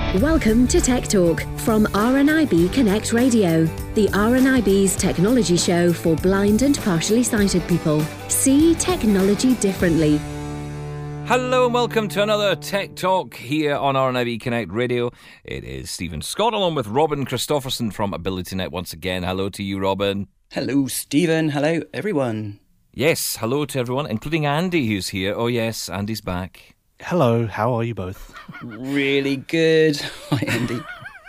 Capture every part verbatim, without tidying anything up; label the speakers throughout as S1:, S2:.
S1: Welcome to Tech Talk from R N I B Connect Radio, the R N I B's technology show for blind and partially sighted people. See technology differently.
S2: Hello and welcome to another Tech Talk here on R N I B Connect Radio. It is Stephen Scott along with Robin Christopherson from AbilityNet once again. Hello to you, Robin.
S3: Hello, Stephen. Hello, everyone.
S2: Yes, hello to everyone, including Andy, who's here. Oh yes, Andy's back.
S4: Hello, how are you both?
S3: Really good. Hi, Andy.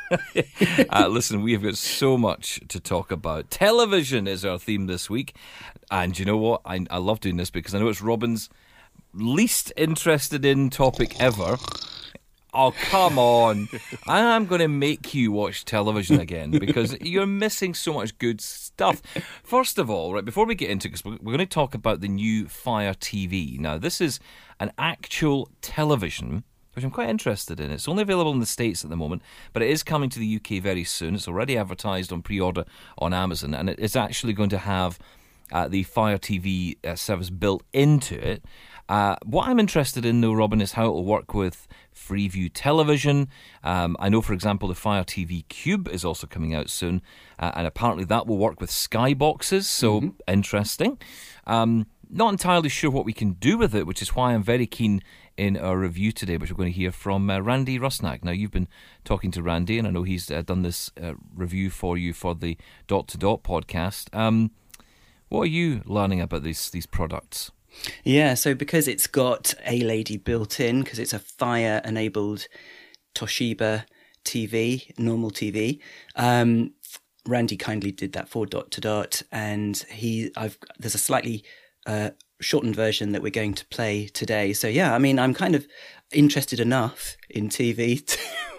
S2: uh, listen, we have got so much to talk about. Television is our theme this week. And you know what? I, I love doing this because I know it's Robin's least interested in topic ever. Oh, come on. I'm going to make you watch television again because you're missing so much good stuff. First of all, right, before we get into it, because we're going to talk about the new Fire T V. Now, this is an actual television, which I'm quite interested in. It's only available in the States at the moment, but it is coming to the U K very soon. It's already advertised on pre-order on Amazon, and it is actually going to have uh, the Fire T V uh, service built into it. Uh, what I'm interested in, though, Robin, is how it will work with Freeview Television. Um, I know, for example, the Fire T V Cube is also coming out soon, uh, and apparently that will work with Skyboxes, so mm-hmm. interesting. Um, not entirely sure what we can do with it, which is why I'm very keen in our review today, which we're going to hear from uh, Randy Rusnak. Now, you've been talking to Randy, and I know he's uh, done this uh, review for you for the Dot to Dot podcast. Um, what are you learning about these these products?
S3: Yeah, so because it's got A-Lady built in, because it's a Fire-enabled Toshiba T V, normal T V, um, Randy kindly did that for Dot to Dot, and he, I've there's a slightly uh, shortened version that we're going to play today. So yeah, I mean, I'm kind of interested enough in T V to,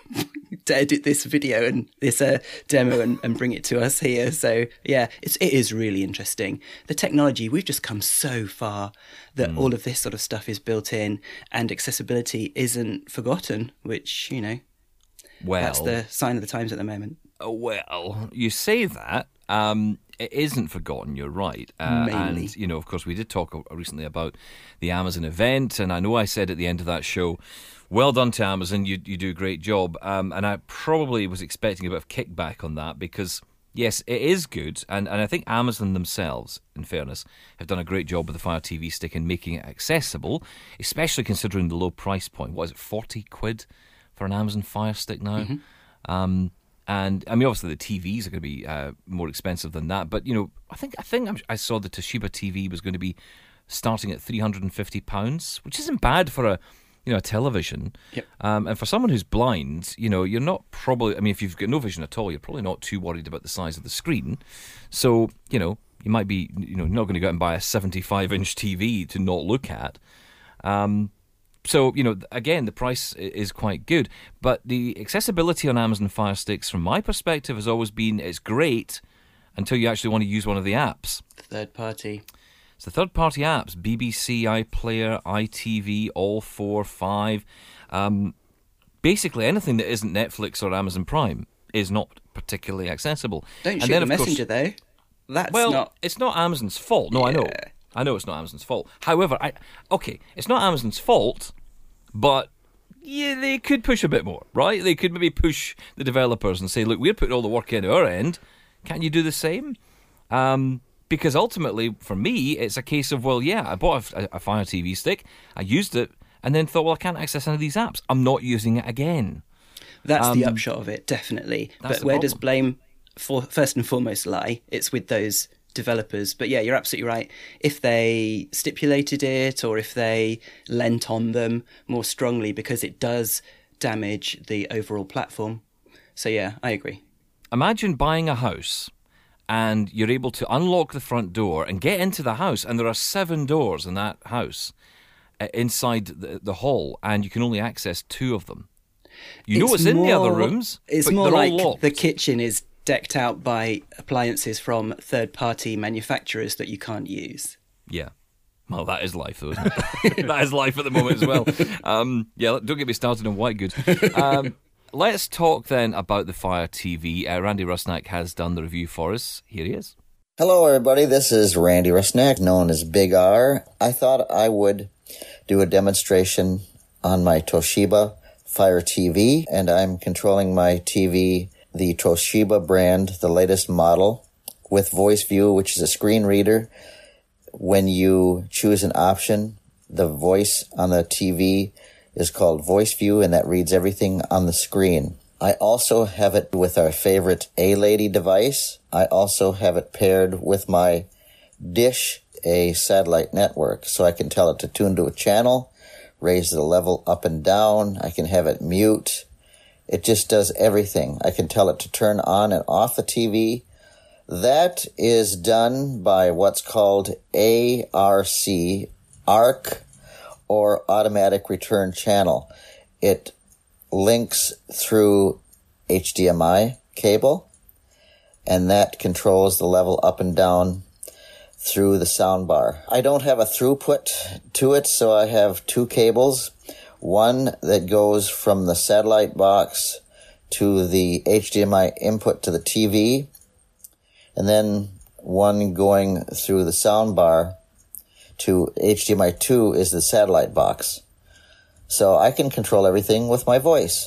S3: to edit this video and this uh, demo and, and bring it to us here. So yeah, it's, it is really interesting. The technology, we've just come so far that mm. all of this sort of stuff is built in and accessibility isn't forgotten, which, you know,
S2: well,
S3: that's the sign of the times at the moment.
S2: Well, you say that. Um, it isn't forgotten, you're right. Uh,
S3: Mainly.
S2: And, you know, of course, we did talk recently about the Amazon event, and I know I said at the end of that show, well done to Amazon, you you do a great job. Um, and I probably was expecting a bit of kickback on that because, yes, it is good. And, and I think Amazon themselves, in fairness, have done a great job with the Fire T V stick in making it accessible, especially considering the low price point. What is it, forty quid for an Amazon Fire Stick now? Mm-hmm. Um And I mean, obviously, the T Vs are going to be uh, more expensive than that. But you know, I think I think I saw the Toshiba T V was going to be starting at three hundred and fifty pounds, which isn't bad for a you know a television.
S3: Yep.
S2: Um, and for someone who's blind, you know, you're not probably. I mean, if you've got no vision at all, you're probably not too worried about the size of the screen. So you know, you might be you know not going to go out and buy a seventy-five inch T V to not look at. Um, So, you know, again, the price is quite good. But the accessibility on Amazon Fire Sticks, from my perspective, has always been, it's great until you actually want to use one of the apps.
S3: Third party.
S2: It's the third-party apps, B B C, iPlayer, I T V, All four, five. Um, basically, anything that isn't Netflix or Amazon Prime is not particularly accessible.
S3: Don't
S2: and
S3: shoot
S2: then,
S3: the
S2: of
S3: messenger,
S2: course,
S3: though. That's
S2: well,
S3: not...
S2: it's not Amazon's fault. No,
S3: yeah.
S2: I know. I know it's not Amazon's fault. However, I okay, it's not Amazon's fault, but yeah, they could push a bit more, right? They could maybe push the developers and say, look, we're putting all the work in our end. Can't you do the same? Um, because ultimately, for me, it's a case of, well, yeah, I bought a, a Fire T V stick, I used it, and then thought, well, I can't access any of these apps. I'm not using it again.
S3: That's
S2: um,
S3: the upshot of it, definitely. But
S2: the
S3: where
S2: problem.
S3: does blame, for first and foremost, lie? It's with those developers. But yeah, you're absolutely right. If they stipulated it or if they lent on them more strongly, because it does damage the overall platform. So yeah, I agree.
S2: Imagine buying a house and you're able to unlock the front door and get into the house, and there are seven doors in that house uh, inside the, the hall, and you can only access two of them. You know what's in the other rooms,
S3: It's
S2: but
S3: more
S2: they're
S3: like
S2: all locked.
S3: the kitchen is decked out by appliances from third-party manufacturers that you can't use.
S2: Yeah. Well, that is life, though, isn't it? That is life at the moment as well. Um, yeah, don't get me started on white goods. Um, let's talk then about the Fire T V. Uh, Randy Rusnak has done the review for us. Here he is.
S5: Hello, everybody. This is Randy Rusnak, known as Big R. I thought I would do a demonstration on my Toshiba Fire T V, and I'm controlling my T V, the Toshiba brand, the latest model, with Voice View, which is a screen reader. When you choose an option, the voice on the T V is called Voice View, and that reads everything on the screen. I also have it with our favorite A-Lady device. I also have it paired with my Dish, a satellite network, so I can tell it to tune to a channel, raise the level up and down. I can have it mute. It just does everything. I can tell it to turn on and off the T V. That is done by what's called A R C, A R C, or Automatic Return Channel. It links through H D M I cable, and that controls the level up and down through the soundbar. I don't have a throughput to it, so I have two cables. One that goes from the satellite box to the H D M I input to the T V, and then one going through the soundbar to H D M I two is the satellite box. So I can control everything with my voice.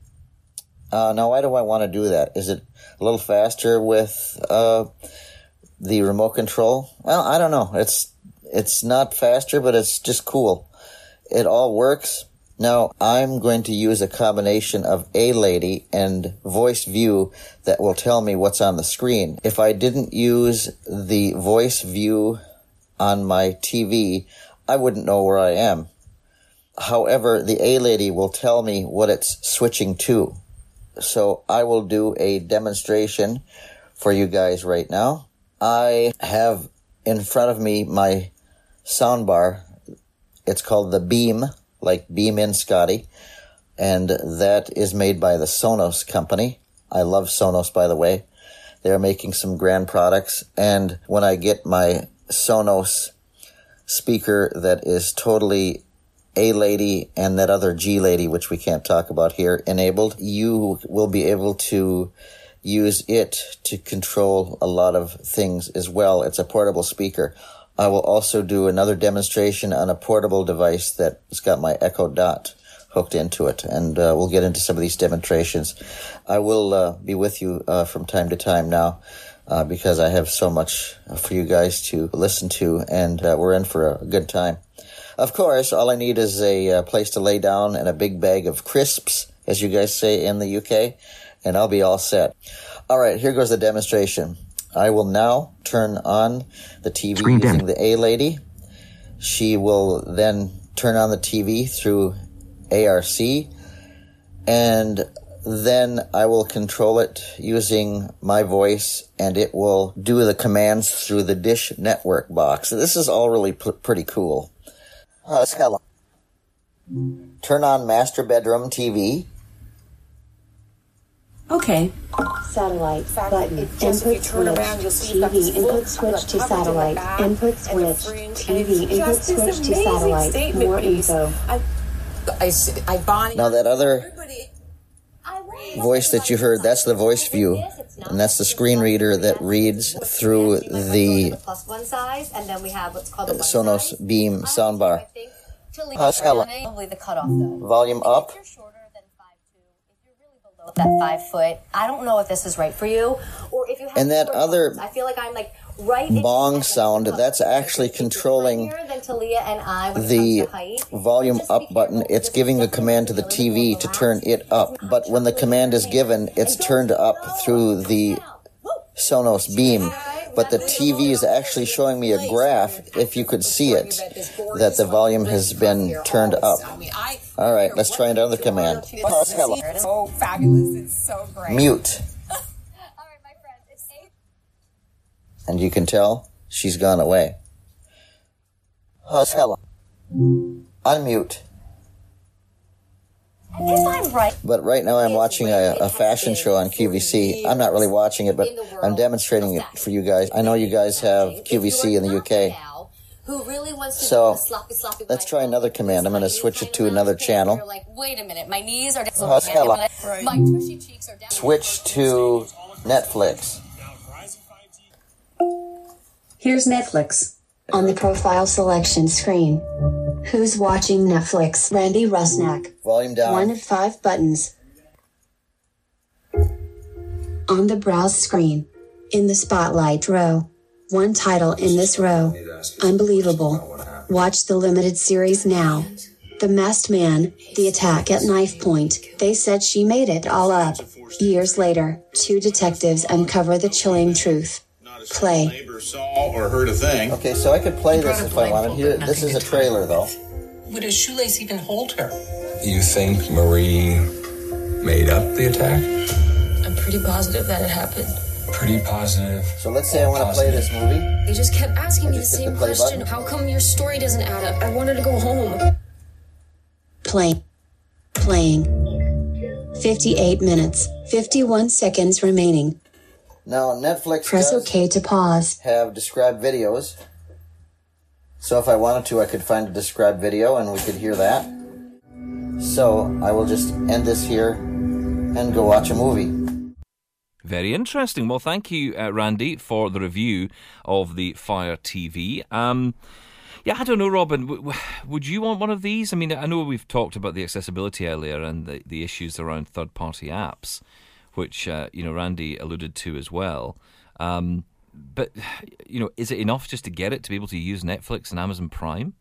S5: Uh, now, why do I want to do that? Is it a little faster with uh, the remote control? Well, I don't know. It's it's not faster, but it's just cool. It all works. Now, I'm going to use a combination of A-Lady and Voice View that will tell me what's on the screen. If I didn't use the Voice View on my T V, I wouldn't know where I am. However, the A-Lady will tell me what it's switching to. So I will do a demonstration for you guys right now. I have in front of me my soundbar. It's called the Beam, like Beam in Scotty, and that is made by the Sonos company. I love Sonos, by the way. They're making some grand products, and when I get my Sonos speaker that is totally A-Lady and that other G-Lady, which we can't talk about here, enabled, you will be able to use it to control a lot of things as well. It's a portable speaker. I will also do another demonstration on a portable device that's got my Echo Dot hooked into it, and uh, we'll get into some of these demonstrations. I will uh, be with you uh, from time to time now uh, because I have so much for you guys to listen to, and uh, we're in for a good time. Of course, all I need is a uh, place to lay down and a big bag of crisps, as you guys say in the U K, and I'll be all set. All right, here goes the demonstration. I will now turn on the T V Screen using dim. the A-Lady. She will then turn on the T V through A R C, and then I will control it using my voice, and it will do the commands through the Dish Network box. So this is all really p- pretty cool. Uh, Turn on Master Bedroom T V.
S6: Okay.
S7: Satellite button.
S6: Input switch. T V input switch to satellite. Input switch. T V input switch to satellite. More info.
S5: Now that other voice that you heard, that's the Voice View, and that's the screen reader that reads through the Sonos Beam soundbar. Volume up.
S7: That five foot. I don't know if this is right for you, or if you have.
S5: And that other
S7: I feel like I'm like right
S5: bong sound, that's actually controlling the volume up button. It's giving a command to the T V to turn it up. But when the command is given, it's turned up through the Sonos Beam. But the T V is actually showing me a graph, if you could see it, that the volume has been turned up. All right, let's try another command.
S8: It's so fabulous. It's so great.
S5: Mute. And you can tell she's gone away. Unmute.
S7: If I'm right.
S5: But right now I'm watching a, a fashion show on Q V C. I'm not really watching it, but I'm demonstrating it for you guys. I know you guys have Q V C in the U K. So let's try another command. I'm going to switch it to another channel.
S7: You're like, wait a minute, my knees are just
S5: my tushy cheeks are down. Switch to Netflix.
S6: Here's Netflix.
S1: On the profile selection screen,
S6: Who's watching Netflix? Randy Rusnak.
S5: Volume down.
S6: One of five buttons. On the browse screen. In the spotlight row. One title in this row. Unbelievable. Watch the limited series now. The Masked Man, The Attack at Knife Point. They said she made it all up. Years later, two detectives uncover the chilling truth. Play.
S9: Neighbor saw or heard a thing.
S5: Okay, so I could play this if I wanted. Here, this is a trailer, though.
S10: Would his shoelace even hold her?
S11: You think Marie made up the attack?
S12: I'm pretty positive that it happened.
S11: Pretty positive.
S5: So let's say I want to play this movie.
S12: They just kept asking me the
S5: Just hit
S12: same
S5: the play
S12: question.
S5: button.
S12: How come your story doesn't add up? I wanted to go home.
S6: Play. Playing. fifty-eight minutes, fifty-one seconds remaining.
S5: Now, Netflix
S6: Press
S5: does
S6: OK to pause.
S5: have described videos. So if I wanted to, I could find a described video and we could hear that. So I will just end this here and go watch a movie.
S2: Very interesting. Well, thank you, uh, Randy, for the review of the Fire T V. Um, yeah, I don't know, Robin. W- w- would you want one of these? I mean, I know we've talked about the accessibility earlier and the, the issues around third-party apps, which uh, you know Randy alluded to as well. Um, but you know, is it enough just to get it to be able to use Netflix and Amazon Prime?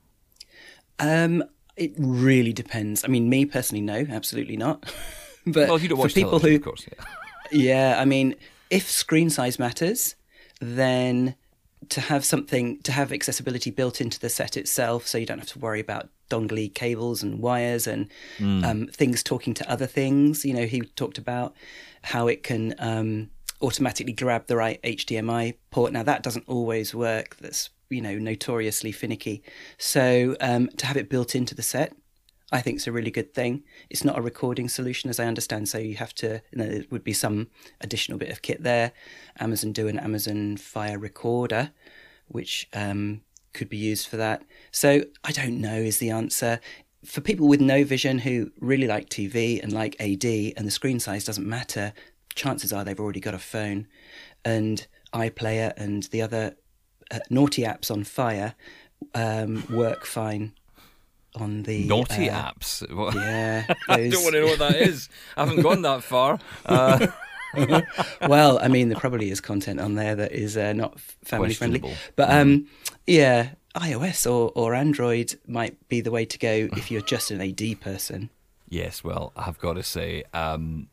S3: Um, it really depends. I mean, me personally, no, absolutely not. But
S2: well, you don't watch
S3: for people
S2: television,
S3: who,
S2: of course. Yeah.
S3: Yeah, I mean, if screen size matters, then to have something, to have accessibility built into the set itself, so you don't have to worry about dongly cables and wires and mm. um, things talking to other things. You know, he talked about how it can um, automatically grab the right H D M I port. Now, that doesn't always work. That's, you know, notoriously finicky. So um, to have it built into the set, I think it's a really good thing. It's not a recording solution, as I understand, so you have to, you know, there would be some additional bit of kit there. Amazon do an Amazon Fire Recorder, which um, could be used for that. So I don't know is the answer. For people with no vision who really like T V and like A D and the screen size doesn't matter, chances are they've already got a phone. And iPlayer and the other uh, naughty apps on Fire um, work fine. On the
S2: naughty
S3: uh,
S2: apps. What?
S3: Yeah,
S2: I don't want to know what that is. I haven't gone that far. Uh...
S3: Well, I mean, there probably is content on there that is uh, not family friendly. But
S2: mm.
S3: um, yeah, iOS or, or Android might be the way to go if you're just an A D person.
S2: Yes, well, I've got to say, um,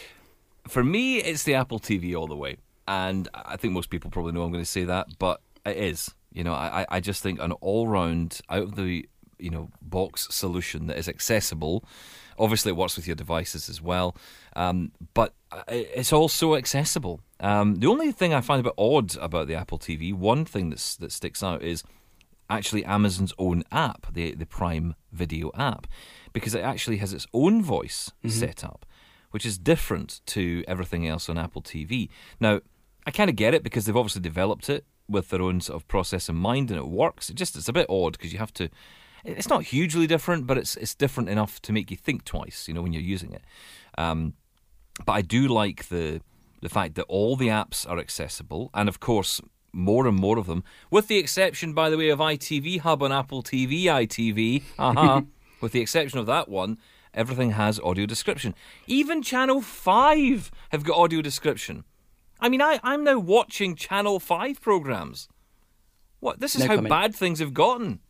S2: for me, it's the Apple T V all the way. And I think most people probably know I'm going to say that, but it is. You know, I, I just think an all-round, out of the you know, box solution that is accessible. Obviously, it works with your devices as well, um, but it's also accessible. Um, the only thing I find a bit odd about the Apple T V, one thing that's, that sticks out is actually Amazon's own app, the the Prime Video app, because it actually has its own voice mm-hmm. set up, which is different to everything else on Apple T V. Now, I kind of get it because they've obviously developed it with their own sort of process in mind, and it works. It just it's a bit odd because you have to. It's not hugely different, but it's it's different enough to make you think twice, you know, when you're using it. Um, but I do like the the fact that all the apps are accessible, and of course, more and more of them, with the exception, by the way, of I T V Hub on Apple T V, I T V, uh-huh, with the exception of that one, everything has audio description. Even Channel five have got audio description. I mean, I, I'm now watching Channel five programmes. What? This is no how comment. Bad things have gotten.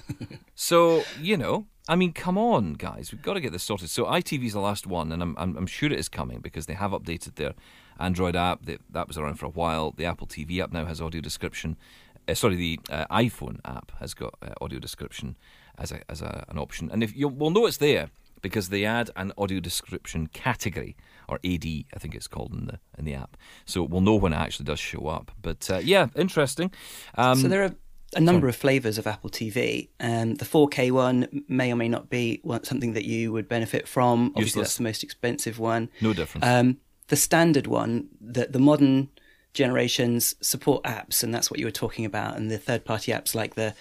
S2: So, you know, I mean, come on, guys. We've got to get this sorted. So I T V's the last one, and I'm, I'm, I'm sure it is coming because they have updated their Android app. They, that was around for a while. The Apple T V app now has audio description. Uh, sorry, the uh, iPhone app has got uh, audio description as a, as a, an option. And if you we'll know it's there because they add an audio description category, or A D, I think it's called in the in the app. So we'll know when it actually does show up. But uh, yeah, interesting. Um,
S3: so there are a number of flavours of Apple T V. Um, the four K one may or may not be something that you would benefit from. Obviously,
S2: Useless.
S3: That's the most expensive one.
S2: No difference.
S3: Um, the standard one, the, the modern generations support apps, and that's what you were talking about. And the third-party apps like the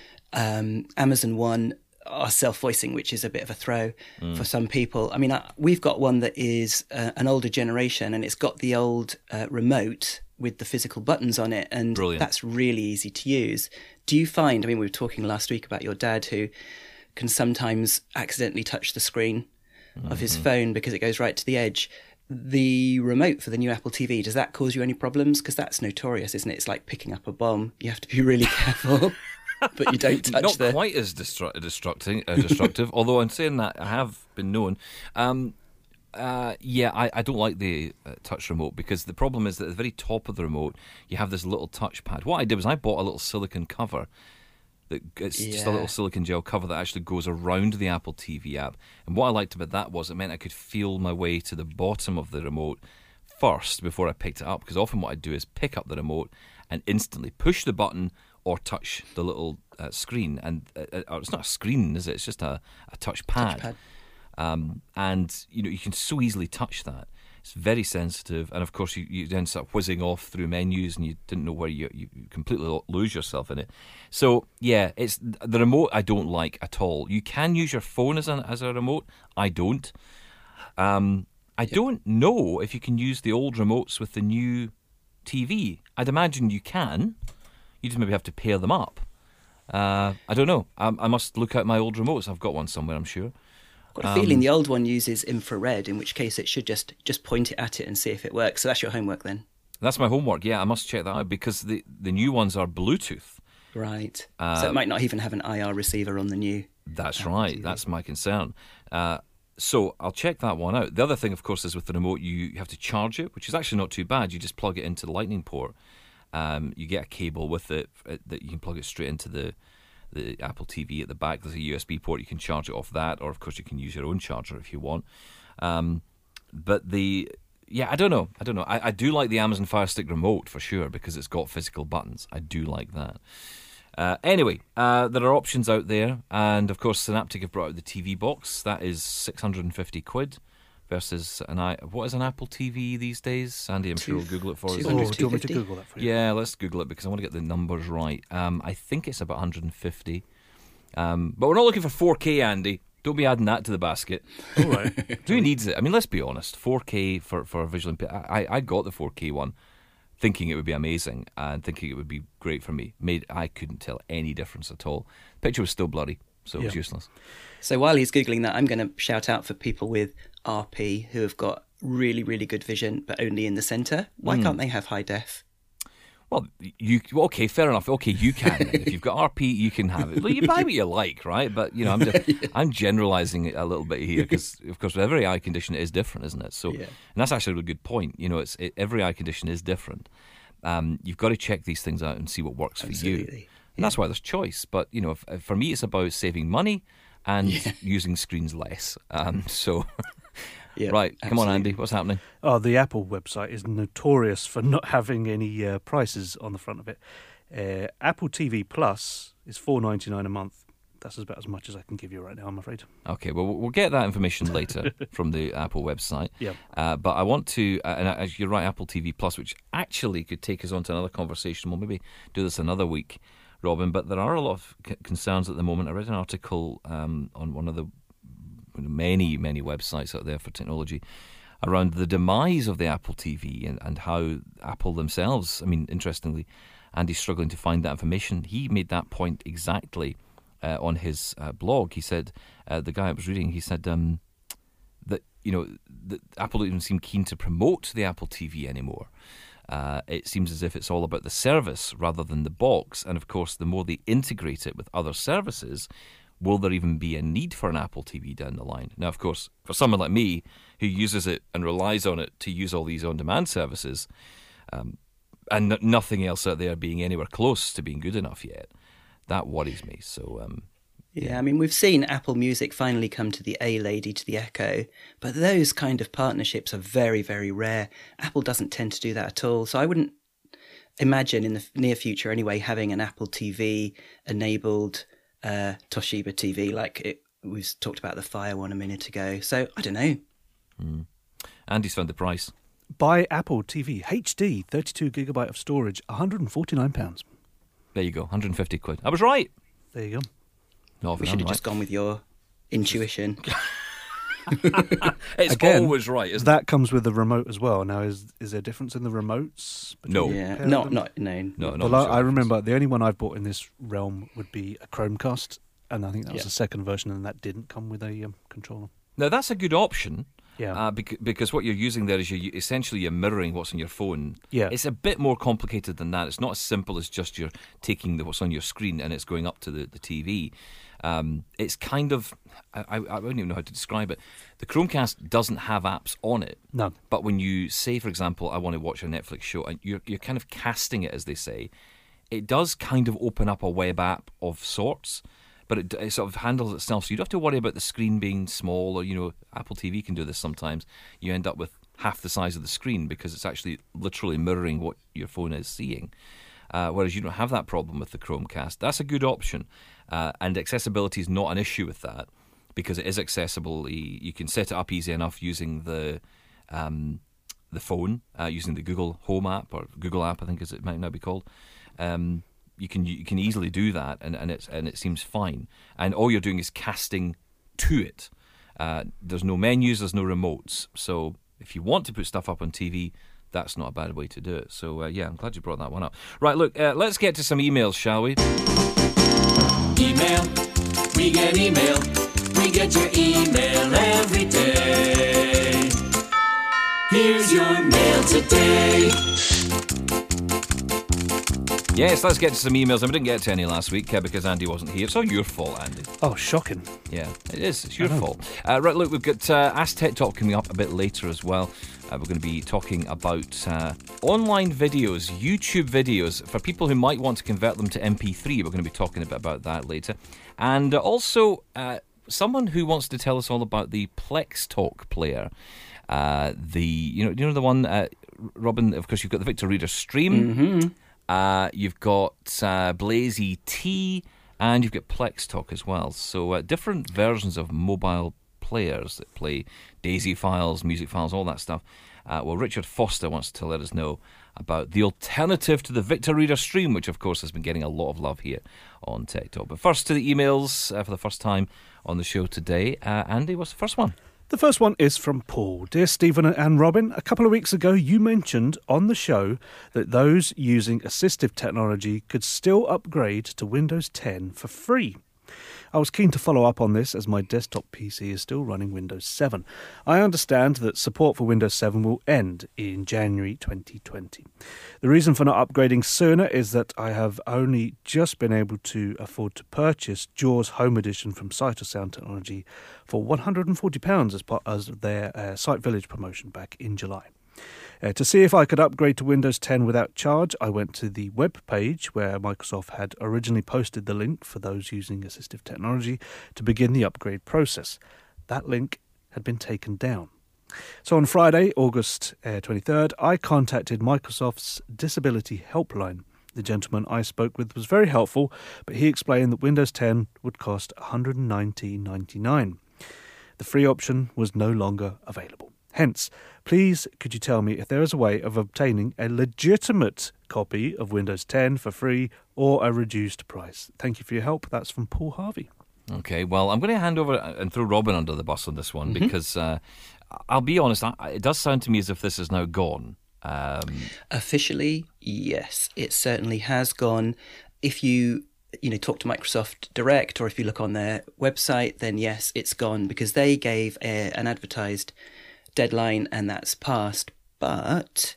S3: um, Amazon one are self-voicing, which is a bit of a throw mm. for some people. I mean, I, we've got one that is uh, an older generation, and it's got the old uh, remote with the physical buttons on it, and
S2: Brilliant.
S3: That's really easy to use. Do you find, I mean, we were talking last week about your dad who can sometimes accidentally touch the screen mm-hmm. of his phone because it goes right to the edge. The remote for the new Apple T V, does that cause you any problems? Because that's notorious, isn't it? It's like picking up a bomb. You have to be really careful, but you don't touch
S2: Not
S3: the...
S2: quite as destru- destructing, uh, destructive, although I'm saying that, I have been known. Um, uh, yeah, I, I don't like the uh, touch remote, because the problem is that at the very top of the remote, you have this little touchpad. What I did was I bought a little silicone cover. That it's
S3: yeah.
S2: just a little silicone gel cover that actually goes around the Apple T V app. And what I liked about that was it meant I could feel my way to the bottom of the remote first before I picked it up, because often what I do is pick up the remote and instantly push the button or touch the little uh, screen. And uh, uh, it's not a screen, is it? It's just a, a touch pad.
S3: Touchpad.
S2: Um, and you know you can so easily touch that. It's very sensitive, and of course you, you then start whizzing off through menus and you didn't know where you, you completely lose yourself in it. So yeah, it's the remote I don't like at all. You can use your phone as a, as a remote. I don't. Um, I yep. don't know if you can use the old remotes with the new T V. I'd imagine you can. You just maybe have to pair them up. Uh, I don't know. I, I must look out my old remotes. I've got one somewhere, I'm sure.
S3: I've got a feeling um, the old one uses infrared, in which case it should just, just point it at it and see if it works. So that's your homework then?
S2: That's my homework, yeah. I must check that out, because the, the new ones are Bluetooth.
S3: Right.
S2: Uh,
S3: so it might not even have an I R receiver on the new.
S2: That's right. T V. That's my concern. Uh, so I'll check that one out. The other thing, of course, is with the remote, you have to charge it, which is actually not too bad. You just plug it into the Lightning port. Um, you get a cable with it that you can plug it straight into the the Apple T V at the back. There's a U S B port. You can charge it off that, or of course you can use your own charger if you want. Um, but the yeah, I don't know. I don't know. I, I do like the Amazon Fire Stick remote for sure, because it's got physical buttons. I do like that. Uh, anyway, uh, there are options out there, and of course Synaptic have brought out the T V box. That is six hundred fifty quid versus an I. What is an Apple T V these days? Sandy, I'm sure will Google it for us.
S4: Oh, do you want me to Google that for you?
S2: Yeah, let's Google it, because I want to get the numbers right. Um, I think it's about one hundred fifty. Um, but we're not looking for four K, Andy. Don't be adding that to the basket.
S4: All right.
S2: Who needs it? I mean, let's be honest. four K for, for a visual input. I, I got the four K one thinking it would be amazing and thinking it would be great for me. Made I couldn't tell any difference at all. The picture was still blurry, so it
S4: yeah.
S2: was useless.
S3: So while he's Googling that, I'm going to shout out for people with R P who have got really, really good vision, but only in the centre. Why mm. can't they have high def?
S2: Well, you okay? Fair enough. Okay, you can. If you've got R P, you can have it. Well, you buy what you like, right? But you know, I'm just, yeah. I'm generalising it a little bit here, because of course, every eye condition is different, isn't it? So, yeah. and that's actually a really good point. You know, it's it, every eye condition is different. Um, you've got to check these things out and see what works for
S3: Absolutely.
S2: you. And
S3: yeah.
S2: that's why there's choice. But you know, if, if for me, it's about saving money and yeah. using screens less. Um, so.
S3: Yeah,
S2: right,
S3: absolutely.
S2: Come on, Andy, what's happening?
S4: Oh, the Apple website is notorious for not having any uh, prices on the front of it. Uh, Apple T V Plus is four dollars and ninety-nine cents a month. That's about as much as I can give you right now, I'm afraid.
S2: Okay, well, we'll get that information later from the Apple website.
S4: Yeah.
S2: Uh, but I want to, uh, and as you're right, Apple T V Plus, which actually could take us on to another conversation. We'll maybe do this another week, Robin, but there are a lot of c- concerns at the moment. I read an article um, on one of the many, many websites out there for technology around the demise of the Apple T V and, and how Apple themselves, I mean, interestingly, Andy's struggling to find that information. He made that point exactly uh, on his uh, blog. He said, uh, the guy I was reading, he said um, that, you know, that Apple don't even seem keen to promote the Apple T V anymore. Uh, it seems as if it's all about the service rather than the box. And of course, the more they integrate it with other services, will there even be a need for an Apple T V down the line? Now, of course, for someone like me who uses it and relies on it to use all these on-demand services, um, and n- nothing else out there being anywhere close to being good enough yet, that worries me. So, um,
S3: yeah. yeah, I mean, we've seen Apple Music finally come to the A-Lady, to the Echo, but those kind of partnerships are very, very rare. Apple doesn't tend to do that at all. So I wouldn't imagine in the near future anyway having an Apple T V enabled Uh, Toshiba T V, like it, we talked about the Fire one a minute ago. So I don't know.
S2: Mm. Andy's found the price.
S4: Buy Apple T V H D, thirty-two gigabyte of storage, one hundred forty-nine pounds.
S2: There you go, one hundred fifty quid. I was right.
S4: There you go.
S2: No,
S3: we should have right. just gone with your intuition.
S2: It's
S4: Again,
S2: always right, isn't
S4: that
S2: it?
S4: comes with the remote as well. Now, is is there a difference in the remotes?
S2: No.
S3: Yeah,
S4: pair of
S3: not
S4: them?
S3: not no.
S2: No,
S4: Well,
S2: not
S4: I,
S2: much
S4: I
S2: difference.
S4: remember the only one I've bought in this realm would be a Chromecast, and I think that was
S3: Yeah.
S4: the second version, and that didn't come with a um, controller.
S2: Now, that's a good option.
S4: Yeah.
S2: Uh, bec- because what you're using there is you essentially you're mirroring what's on your phone.
S4: Yeah.
S2: It's a bit more complicated than that. It's not as simple as just you're taking the, what's on your screen and it's going up to the, the T V. Um, it's kind of, I, I, I don't even know how to describe it. The Chromecast doesn't have apps on it.
S4: No.
S2: But when you say, for example, I want to watch a Netflix show, and you're, you're kind of casting it, as they say, it does kind of open up a web app of sorts. But it, it sort of handles itself, so you don't have to worry about the screen being small, or, you know, Apple T V can do this sometimes. You end up with half the size of the screen because it's actually literally mirroring what your phone is seeing. Uh, whereas you don't have that problem with the Chromecast. That's a good option. Uh, and accessibility is not an issue with that because it is accessible. You, you can set it up easy enough using the um, the phone, uh, using the Google Home app, or Google app, I think as it might now be called. Um You can you can easily do that, and, and it's and it seems fine. And all you're doing is casting to it. Uh, there's no menus, there's no remotes. So if you want to put stuff up on T V, that's not a bad way to do it. So uh, yeah, I'm glad you brought that one up. Right, look, uh, let's get to some emails, shall we?
S13: Email, we get email, we get your email every day. Here's your mail today.
S2: Yes, let's get to some emails. And we didn't get to any last week uh, because Andy wasn't here. It's all your fault, Andy.
S4: Oh, shocking.
S2: Yeah, it is. It's your fault. Uh, right, look, we've got uh, Ask Tech Talk coming up a bit later as well. Uh, we're going to be talking about uh, online videos, YouTube videos, for people who might want to convert them to M P three. We're going to be talking a bit about that later. And uh, also, uh, someone who wants to tell us all about the Plex Talk player. Uh, the you know, you know the one, uh, Robin, of course, you've got the Victor Reader Stream.
S3: Mm-hmm.
S2: Uh, you've got uh, Blazy T, and you've got Plex Talk as well. So uh, different versions of mobile players that play Daisy files, music files, all that stuff. Uh, well, Richard Foster wants to let us know about the alternative to the Victor Reader Stream, which of course has been getting a lot of love here on Tech Talk. But first to the emails uh, for the first time on the show today. Uh, Andy, what's the first one?
S4: The first one is from Paul. Dear Stephen and Robin, a couple of weeks ago you mentioned on the show that those using assistive technology could still upgrade to Windows ten for free. I was keen to follow up on this as my desktop P C is still running Windows seven. I understand that support for Windows seven will end in January twenty twenty. The reason for not upgrading sooner is that I have only just been able to afford to purchase Jaws Home Edition from Sight of Sound Technology for one hundred forty pounds as part of their uh, Sight Village promotion back in July. Uh, to see if I could upgrade to Windows ten without charge, I went to the web page where Microsoft had originally posted the link for those using assistive technology to begin the upgrade process. That link had been taken down. So on Friday, August uh, twenty-third, I contacted Microsoft's Disability Helpline. The gentleman I spoke with was very helpful, but he explained that Windows ten would cost one hundred nineteen dollars and ninety-nine cents. The free option was no longer available. Hence, please could you tell me if there is a way of obtaining a legitimate copy of Windows ten for free or a reduced price? Thank you for your help. That's from Paul Harvey.
S2: Okay, well, I'm going to hand over and throw Robin under the bus on this one
S3: Mm-hmm.
S2: because uh, I'll be honest, I, it does sound to me as if this is now gone. Um,
S3: Officially, yes, it certainly has gone. If you you know talk to Microsoft Direct, or if you look on their website, then yes, it's gone because they gave a, an advertised deadline and that's passed. But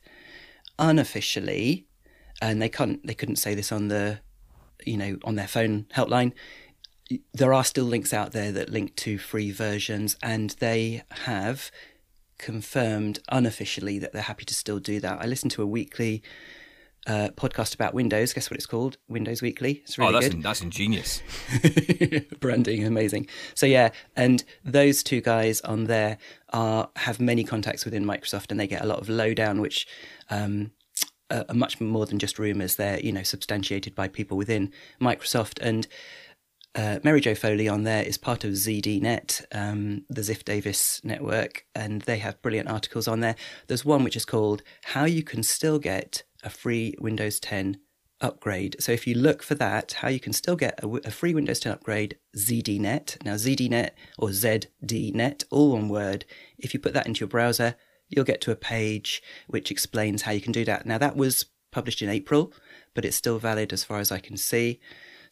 S3: unofficially, and they can't they couldn't say this on the you know on their phone helpline, there are still links out there that link to free versions, and they have confirmed unofficially that they're happy to still do that. I listened to a weekly uh, podcast about Windows. Guess what it's called? Windows Weekly. It's really
S2: oh, that's
S3: good.
S2: In, that's ingenious.
S3: Branding, amazing. So yeah, and those two guys on there are have many contacts within Microsoft, and they get a lot of lowdown, which um, are, are much more than just rumours. They're you know substantiated by people within Microsoft. And Uh, Mary Jo Foley on there is part of Z D Net, um, the Ziff Davis network, and they have brilliant articles on there. There's one which is called How You Can Still Get a Free Windows ten upgrade. So if you look for that, how you can still get a, a free Windows ten upgrade, Z D Net. Now Z D Net or Z D Net, all one word. If you put that into your browser, you'll get to a page which explains how you can do that. Now that was published in April, but it's still valid as far as I can see.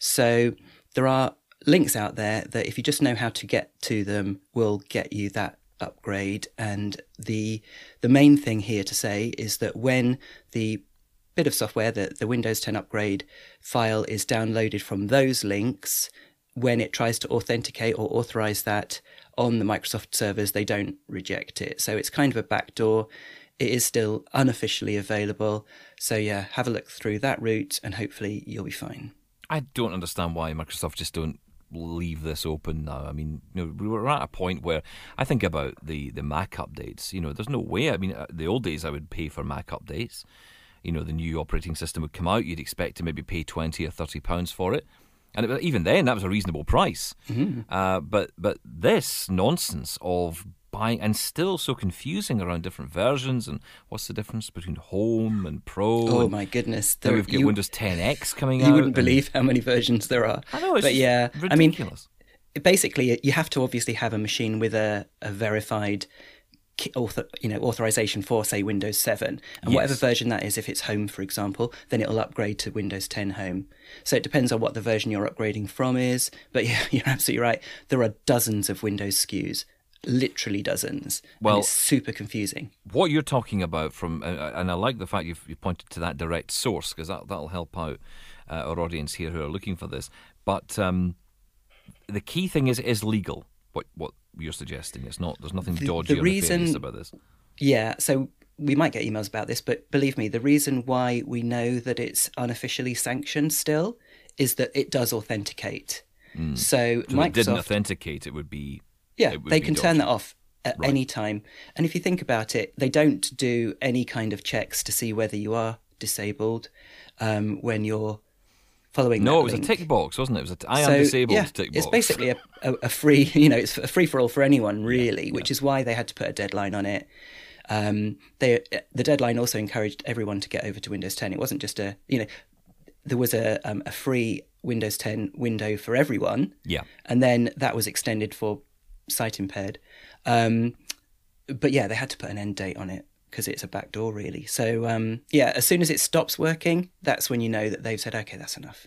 S3: So there are links out there that if you just know how to get to them, will get you that upgrade. And the the main thing here to say is that when the bit of software, the, the Windows ten upgrade file is downloaded from those links, when it tries to authenticate or authorize that on the Microsoft servers, they don't reject it. So it's kind of a backdoor. It is still unofficially available. So yeah, have a look through that route and hopefully you'll be fine.
S2: I don't understand why Microsoft just don't leave this open now. I mean, you know, we're at a point where I think about the, the Mac updates. You know, there's no way. I mean, the old days I would pay for Mac updates. You know, the new operating system would come out. You'd expect to maybe pay twenty or thirty pounds for it. And it, even then, that was a reasonable price. Mm-hmm. Uh, but but this nonsense of buying, and still so confusing around different versions, and what's the difference between Home and Pro?
S3: Oh,
S2: and
S3: my goodness.
S2: Then we've got you, Windows ten X coming
S3: you
S2: out.
S3: You wouldn't believe how many versions there are.
S2: I know, it's
S3: but yeah,
S2: ridiculous.
S3: I mean, basically, you have to obviously have a machine with a, a verified author, you know, authorization for, say, Windows seven. And yes. whatever version that is, if it's Home, for example, then it'll upgrade to Windows ten Home. So it depends on what the version you're upgrading from is. But yeah, you're absolutely right. There are dozens of Windows S K Us. Literally dozens. Well, and it's super confusing.
S2: What you're talking about from, uh, and I like the fact you've, you've pointed to that direct source, because that, that'll help out uh, our audience here who are looking for this. But um, the key thing is is legal. What what you're suggesting, it's not. There's nothing
S3: the,
S2: dodgy
S3: the
S2: or
S3: reason,
S2: nefarious about this.
S3: Yeah, so we might get emails about this, but believe me, the reason why we know that it's unofficially sanctioned still is that it does authenticate.
S2: Mm.
S3: So,
S2: so
S3: Microsoft
S2: if it didn't authenticate, it would be.
S3: Yeah,
S2: would
S3: they
S2: be
S3: can
S2: dodgy.
S3: turn that off at
S2: right.
S3: any time. And if you think about it, they don't do any kind of checks to see whether you are disabled um, when you're following
S2: no,
S3: that
S2: it was
S3: link.
S2: a tick box, wasn't it? It was a t- I
S3: so,
S2: am disabled
S3: yeah,
S2: tick box.
S3: It's basically a, a, a free, you know, it's a free for all for anyone, really, yeah, which yeah. is why they had to put a deadline on it. Um, they the deadline also encouraged everyone to get over to Windows ten. It wasn't just a, you know, there was a um, a free Windows ten window for everyone.
S2: Yeah,
S3: and then that was extended for sight impaired. Um, but yeah, they had to put an end date on it because it's a backdoor, really. So um, yeah, as soon as it stops working, that's when you know that they've said, okay, that's enough.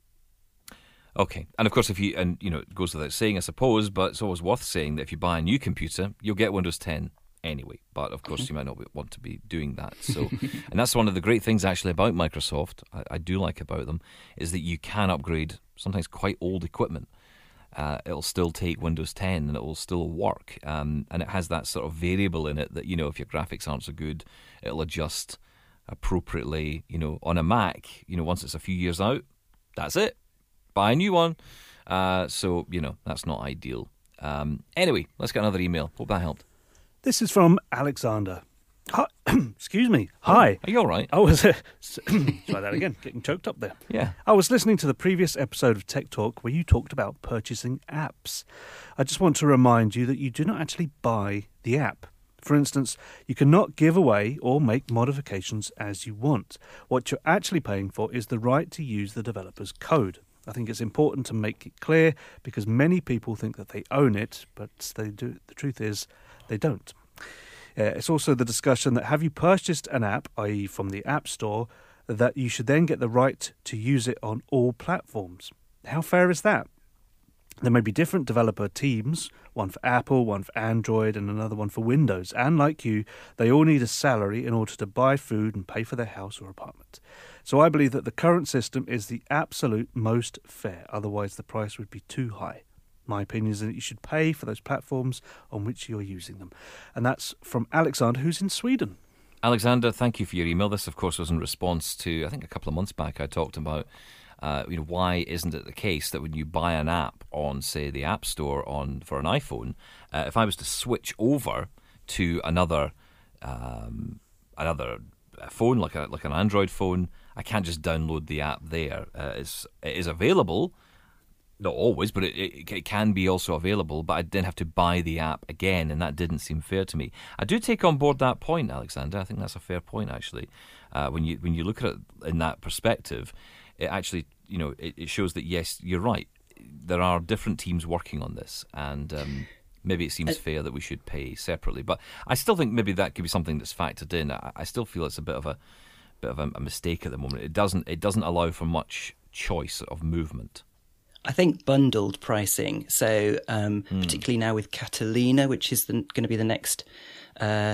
S2: Okay, and of course, if you and you know, it goes without saying, I suppose, but it's always worth saying that if you buy a new computer, you'll get Windows ten anyway. But of course, mm-hmm. you might not want to be doing that. So, and that's one of the great things actually about Microsoft. I, I do like about them is that you can upgrade sometimes quite old equipment. Uh, it'll still take Windows ten and it will still work. Um, and it has that sort of variable in it that, you know, if your graphics aren't so good, it'll adjust appropriately. You know, on a Mac, you know, once it's a few years out, that's it. Buy a new one. Uh, so, you know, that's not ideal. Um, anyway, let's get another email. Hope that helped.
S4: This is from Alexander. Hi, excuse me. Hi.
S2: Are you all right?
S4: I was uh, try that again. Getting choked up there.
S2: Yeah.
S4: I was listening to the previous episode of Tech Talk where you talked about purchasing apps. I just want to remind you that you do not actually buy the app. For instance, you cannot give away or make modifications as you want. What you're actually paying for is the right to use the developer's code. I think it's important to make it clear because many people think that they own it, but they do. The truth is they don't. Uh, it's also the discussion that have you purchased an app, that is from the App Store, that you should then get the right to use it on all platforms. How fair is that? There may be different developer teams, one for Apple, one for Android, and another one for Windows. And like you, they all need a salary in order to buy food and pay for their house or apartment. So I believe that the current system is the absolute most fair. Otherwise, the price would be too high. My opinion is that you should pay for those platforms on which you're using them. And that's from Alexander, who's in Sweden.
S2: Alexander, thank you for your email. This, of course, was in response to, I think a couple of months back, I talked about, uh, you know, why isn't it the case that when you buy an app on, say, the App Store on for an iPhone, uh, if I was to switch over to another um, another phone, like a like an Android phone, I can't just download the app there. Uh, it's, it is available. Not always, but it, it, it can be also available, but I didn't have to buy the app again, and that didn't seem fair to me. I do take on board that point, Alexander. I think that's a fair point, actually. uh, when you when you look at it in that perspective, it actually, you know, it, it shows that yes, you're right. There are different teams working on this, and um, maybe it seems uh, fair that we should pay separately. But I still think maybe that could be something that's factored in. I, I still feel it's a bit of a bit of a, a mistake at the moment. It doesn't it doesn't allow for much choice of movement.
S3: I think bundled pricing, so um, mm. particularly now with Catalina, which is going to be the next uh,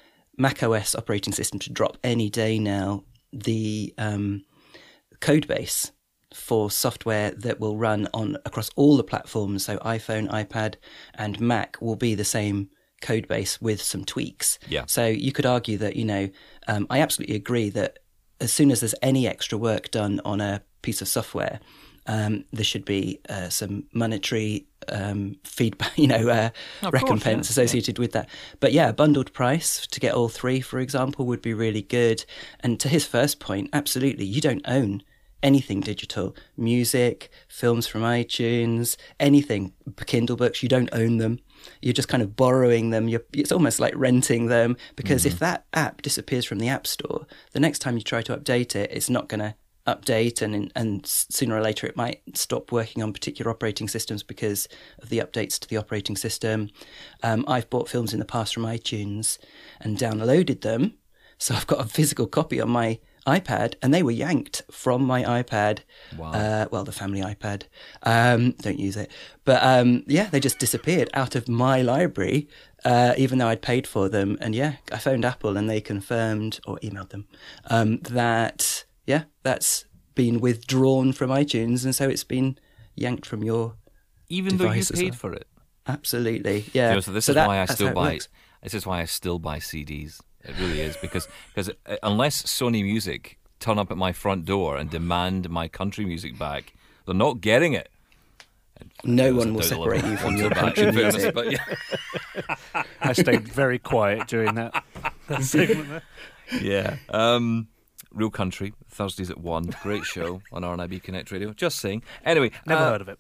S3: macOS operating system to drop any day now, the um, code base for software that will run on across all the platforms, so iPhone, iPad and Mac will be the same code base with some tweaks.
S2: Yeah.
S3: So you could argue that, you know, um, I absolutely agree that as soon as there's any extra work done on a piece of software, um, there should be uh, some monetary um, feedback, you know, uh, recompense
S2: course, yeah.
S3: associated yeah. with that. But yeah, a bundled price to get all three, for example, would be really good. And to his first point, absolutely, you don't own anything digital, music, films from iTunes, anything, Kindle books, you don't own them. You're just kind of borrowing them. You're, it's almost like renting them, because mm-hmm. if that app disappears from the App Store, the next time you try to update it, it's not going to update, and and sooner or later it might stop working on particular operating systems because of the updates to the operating system. Um, I've bought films in the past from iTunes and downloaded them, so I've got a physical copy on my iPad, and they were yanked from my iPad.
S2: Wow.
S3: Uh, well, the family iPad. Um, don't use it. But um, yeah, they just disappeared out of my library, uh, even though I'd paid for them. And yeah, I phoned Apple and they confirmed, or emailed them, um, that, yeah, that's been withdrawn from iTunes. And so it's been yanked from your
S2: Even though you
S3: device as
S2: paid
S3: well.
S2: for it?
S3: Absolutely, yeah.
S2: You know, so this
S3: so
S2: is
S3: that,
S2: why I still buy.
S3: Works.
S2: This is why I still buy C Ds. It really is, because because unless Sony Music turn up at my front door and demand my country music back, they're not getting it. And
S3: no one will separate you from your country music.
S2: But yeah.
S4: I stayed very quiet during that, that segment there.
S2: Yeah. Um, Real Country, Thursdays at one. Great show on R N I B Connect Radio. Just saying. Anyway.
S4: Never
S2: uh,
S4: heard of it.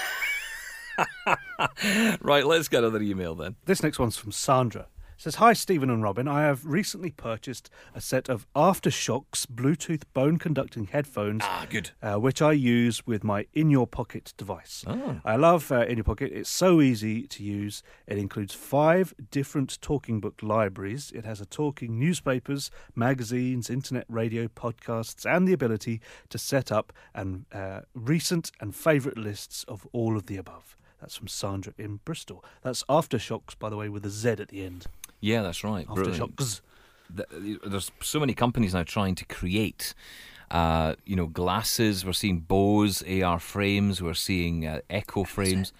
S2: Right, let's get another email then.
S4: This next one's from Sandra. It says, hi, Stephen and Robin. I have recently purchased a set of Aftershok's Bluetooth bone-conducting headphones,
S2: ah, good.
S4: Uh, which I use with my In Your Pocket device.
S2: Oh.
S4: I love uh, In Your Pocket. It's so easy to use. It includes five different talking book libraries. It has a talking newspapers, magazines, internet radio, podcasts, and the ability to set up and uh, recent and favourite lists of all of the above. That's from Sandra in Bristol. That's Aftershok's, by the way, with a Z at the end.
S2: Yeah, that's right.
S4: Aftershok's.
S2: There's so many companies now trying to create, uh, you know, glasses. We're seeing Bose A R frames. We're seeing uh, Echo frames.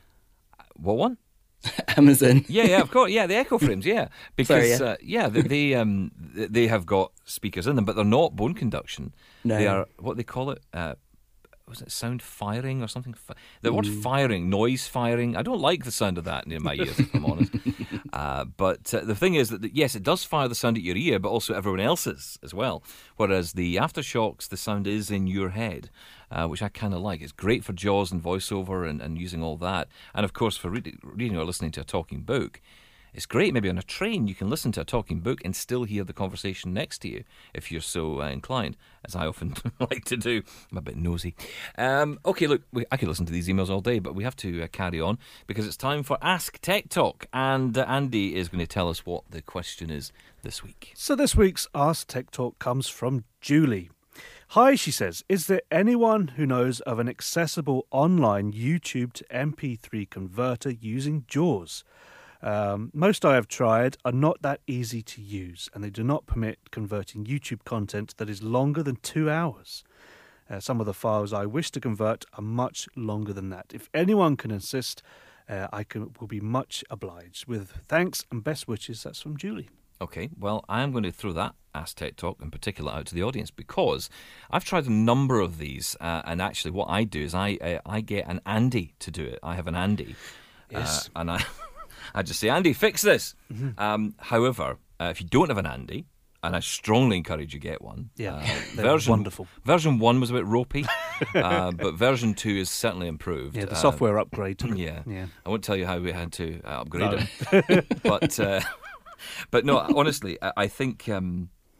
S2: What one?
S3: Amazon.
S2: Yeah, yeah, of course. Yeah, the Echo frames. Yeah, because
S3: Sorry, yeah,
S2: uh, yeah they they, um, they have got speakers in them, but they're not bone conduction.
S3: No,
S2: they are what they call it. Uh, was it sound firing or something? The word mm. firing, noise firing. I don't like the sound of that in my ears, if I'm honest. Uh, but uh, the thing is that, yes, it does fire the sound at your ear, but also everyone else's as well. Whereas the Aftershok's, the sound is in your head, uh, which I kind of like. It's great for JAWS and voiceover and, and using all that. And, of course, for read- reading or listening to a talking book. It's great. Maybe on a train you can listen to a talking book and still hear the conversation next to you if you're so uh, inclined, as I often like to do. I'm a bit nosy. Um, okay, look, we, I could listen to these emails all day, but we have to uh, carry on because it's time for Ask Tech Talk. And uh, Andy is going to tell us what the question is this week.
S4: So this week's Ask Tech Talk comes from Julie. Hi, she says, is there anyone who knows of an accessible online YouTube to M P three converter using JAWS? Um, most I have tried are not that easy to use, and they do not permit converting YouTube content that is longer than two hours. Uh, some of the files I wish to convert are much longer than that. If anyone can assist, uh, I can, will be much obliged. With thanks and best wishes, that's from Julie.
S2: Okay, well, I'm going to throw that Ask Tech Talk in particular out to the audience because I've tried a number of these, uh, and actually what I do is I uh, I get an Andy to do it. I have an Andy.
S4: Yes.
S2: Uh, and I... I just say, Andy, fix this.
S4: Mm-hmm.
S2: Um, however, uh, if you don't have an Andy, and I strongly encourage you get one.
S4: Yeah,
S2: uh,
S4: version wonderful.
S2: Version one was a bit ropey, uh, but version two is certainly improved.
S4: Yeah, the
S2: uh,
S4: software upgrade. Took
S2: yeah,
S4: yeah.
S2: I won't tell you how we had to uh, upgrade
S4: no.
S2: it, but uh, but no, honestly, I, I think um,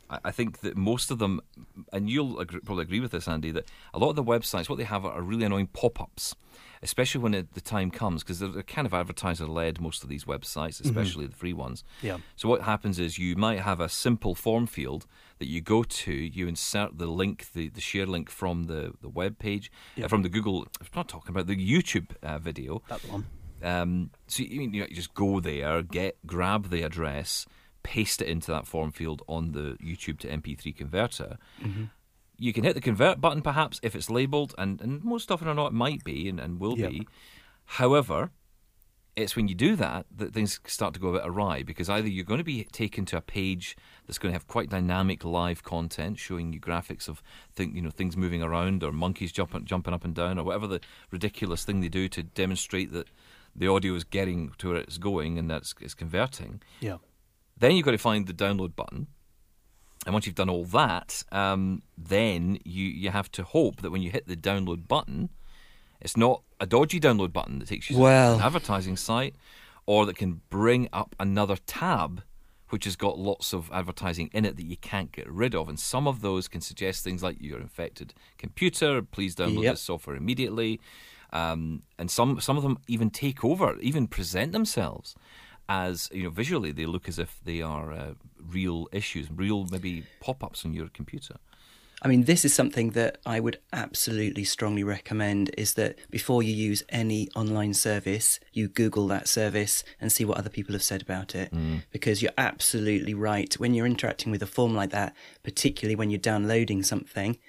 S2: I, I think that most of them, and you'll agree, probably agree with this, Andy, that a lot of the websites, what they have are really annoying pop-ups, especially when it, the time comes, because they're, they're kind of advertiser-led, most of these websites, especially mm-hmm. the free ones.
S4: Yeah.
S2: So what happens is you might have a simple form field that you go to, you insert the link, the, the share link from the, the web page,
S4: yeah.
S2: uh, from the Google, I'm not talking about the YouTube uh, video.
S4: That one.
S2: Um, so you, you, know, you just go there, get grab the address, paste it into that form field on the YouTube to M P three converter.
S4: Mm-hmm.
S2: You can hit the convert button perhaps if it's labelled, and, and most often or not it might be and, and will
S4: yep.
S2: be. However, it's when you do that that things start to go a bit awry, because either you're going to be taken to a page that's going to have quite dynamic live content showing you graphics of thing, you know, things moving around, or monkeys jumping, jumping up and down, or whatever the ridiculous thing they do to demonstrate that the audio is getting to where it's going and that it's, it's converting.
S4: Yeah.
S2: Then you've got to find the download button. And once you've done all that, um, then you, you have to hope that when you hit the download button, it's not a dodgy download button that takes you
S3: well.
S2: to an advertising site, or that can bring up another tab which has got lots of advertising in it that you can't get rid of. And some of those can suggest things like your infected computer, please download
S3: yep.
S2: this software immediately. Um, and some some of them even take over, even present themselves as, you know, visually they look as if they are uh, real issues, real maybe pop-ups on your computer.
S3: I mean, this is something that I would absolutely strongly recommend, is that before you use any online service, you Google that service and see what other people have said about it.
S2: Mm.
S3: Because you're absolutely right. When you're interacting with a form like that, particularly when you're downloading something,